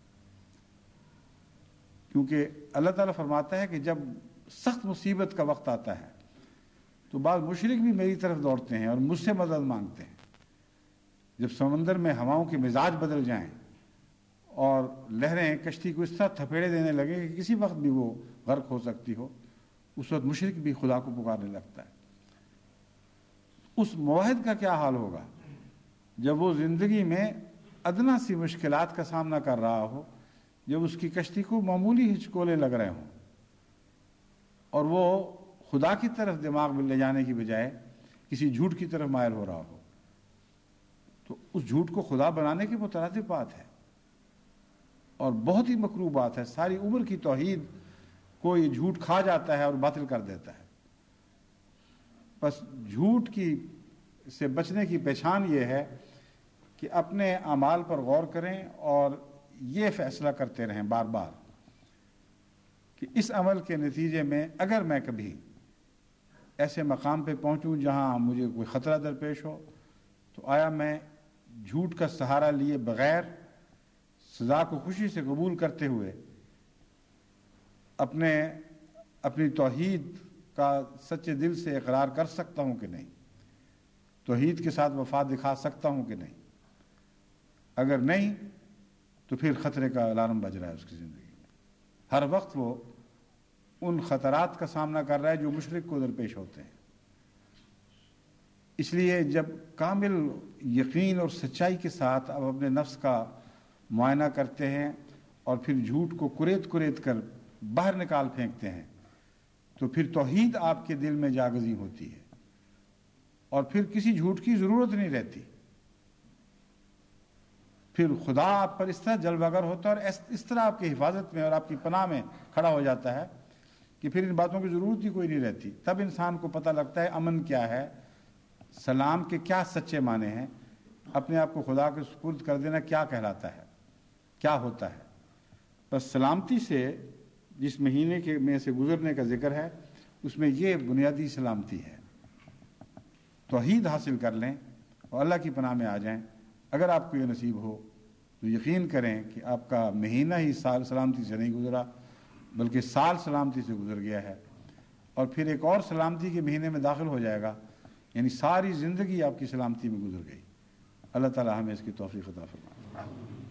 کیونکہ اللہ تعالیٰ فرماتا ہے کہ جب سخت مصیبت کا وقت آتا ہے تو بعض مشرک بھی میری طرف دوڑتے ہیں اور مجھ سے مدد مانگتے ہیں. جب سمندر میں ہواؤں کے مزاج بدل جائیں اور لہریں کشتی کو اس طرح تھپیڑے دینے لگیں کہ کسی وقت بھی وہ غرق ہو سکتی ہو، اس وقت مشرک بھی خدا کو پکارنے لگتا ہے. اس موحد کا کیا حال ہوگا جب وہ زندگی میں ادنا سی مشکلات کا سامنا کر رہا ہو، جب اس کی کشتی کو معمولی ہچکولے لگ رہے ہوں اور وہ خدا کی طرف دماغ میں لے جانے کی بجائے کسی جھوٹ کی طرف مائل ہو رہا ہو. تو اس جھوٹ کو خدا بنانے کی مترادف بات ہے اور بہت ہی مکروہ بات ہے. ساری عمر کی توحید کو یہ جھوٹ کھا جاتا ہے اور باطل کر دیتا ہے. بس جھوٹ کی سے بچنے کی پہچان یہ ہے کہ اپنے اعمال پر غور کریں اور یہ فیصلہ کرتے رہیں بار بار کہ اس عمل کے نتیجے میں اگر میں کبھی ایسے مقام پہ پہنچوں جہاں مجھے کوئی خطرہ درپیش ہو تو آیا میں جھوٹ کا سہارا لیے بغیر سزا کو خوشی سے قبول کرتے ہوئے اپنی توحید کا سچے دل سے اقرار کر سکتا ہوں کہ نہیں، توحید کے ساتھ وفا دکھا سکتا ہوں کہ نہیں. اگر نہیں تو پھر خطرے کا الارم بج رہا ہے اس کی زندگی میں. ہر وقت وہ ان خطرات کا سامنا کر رہا ہے جو مشرک کو درپیش ہوتے ہیں. اس لیے جب کامل یقین اور سچائی کے ساتھ اب اپنے نفس کا معائنہ کرتے ہیں اور پھر جھوٹ کو کریت کر باہر نکال پھینکتے ہیں تو پھر توحید آپ کے دل میں جاگزی ہوتی ہے اور پھر کسی جھوٹ کی ضرورت نہیں رہتی. پھر خدا آپ پر اس طرح جلوہ گر ہوتا ہے اور اس طرح آپ کی حفاظت میں اور آپ کی پناہ میں کھڑا ہو جاتا ہے کہ پھر ان باتوں کی ضرورت ہی کوئی نہیں رہتی. تب انسان کو پتہ لگتا ہے امن کیا ہے، سلام کے کیا سچے معنی ہیں، اپنے آپ کو خدا کے سپرد کر دینا کیا کہلاتا ہے، کیا ہوتا ہے. بس سلامتی سے جس مہینے کے میں سے گزرنے کا ذکر ہے اس میں یہ بنیادی سلامتی ہے. توحید حاصل کر لیں اور اللہ کی پناہ میں آ جائیں. اگر آپ کو یہ نصیب ہو تو یقین کریں کہ آپ کا مہینہ ہی سال سلامتی سے نہیں گزرا بلکہ سال سلامتی سے گزر گیا ہے، اور پھر ایک اور سلامتی کے مہینے میں داخل ہو جائے گا، یعنی ساری زندگی آپ کی سلامتی میں گزر گئی. اللہ تعالی ہمیں اس کی توفیق عطا فرمائے.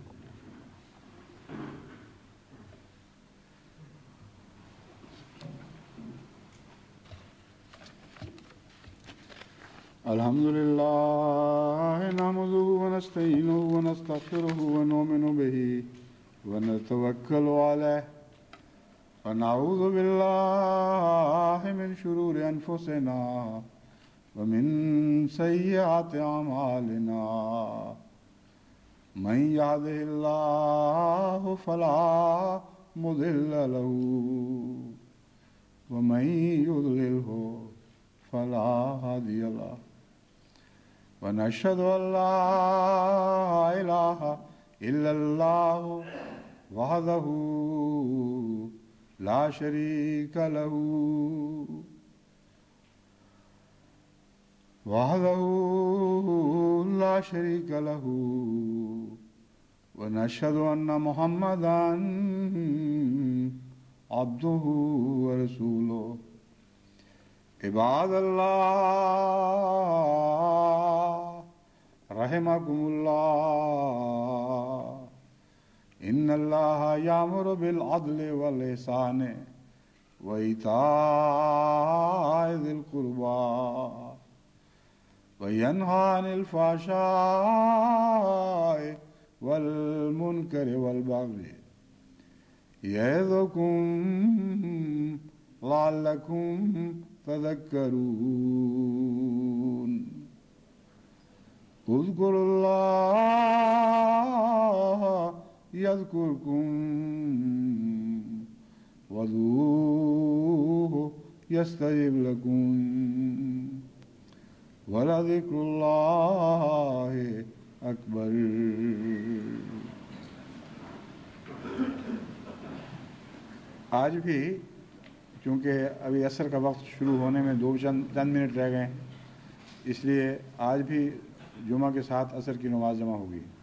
الحمد لله نحمده ونستعينه ونستغفره ونؤمن به ونتوكل عليه ونعوذ بالله من شرور أنفسنا ومن سيئات أعمالنا من يهده الله فلا مضل له ومن يضلله فلا هادي له ونشهد أن لا إله إلا الله وحده لا شريك له ونشهد أن محمدا عبده ورسوله. عباد الله رحمكم الله إن الله يأمر بالعدل والإحسان وإيتاء ذي القربى وينهى عن الفحشاء والمنكر والبغي يعظكم لعلكم تذكرون. اذكروا الله يذكركم وادعوه يستجب لكم ولذكر الله أكبر. آج بھی چونکہ ابھی عصر کا وقت شروع ہونے میں چند منٹ رہ گئے، اس لیے آج بھی جمعہ کے ساتھ عصر کی نماز جمع ہوگی.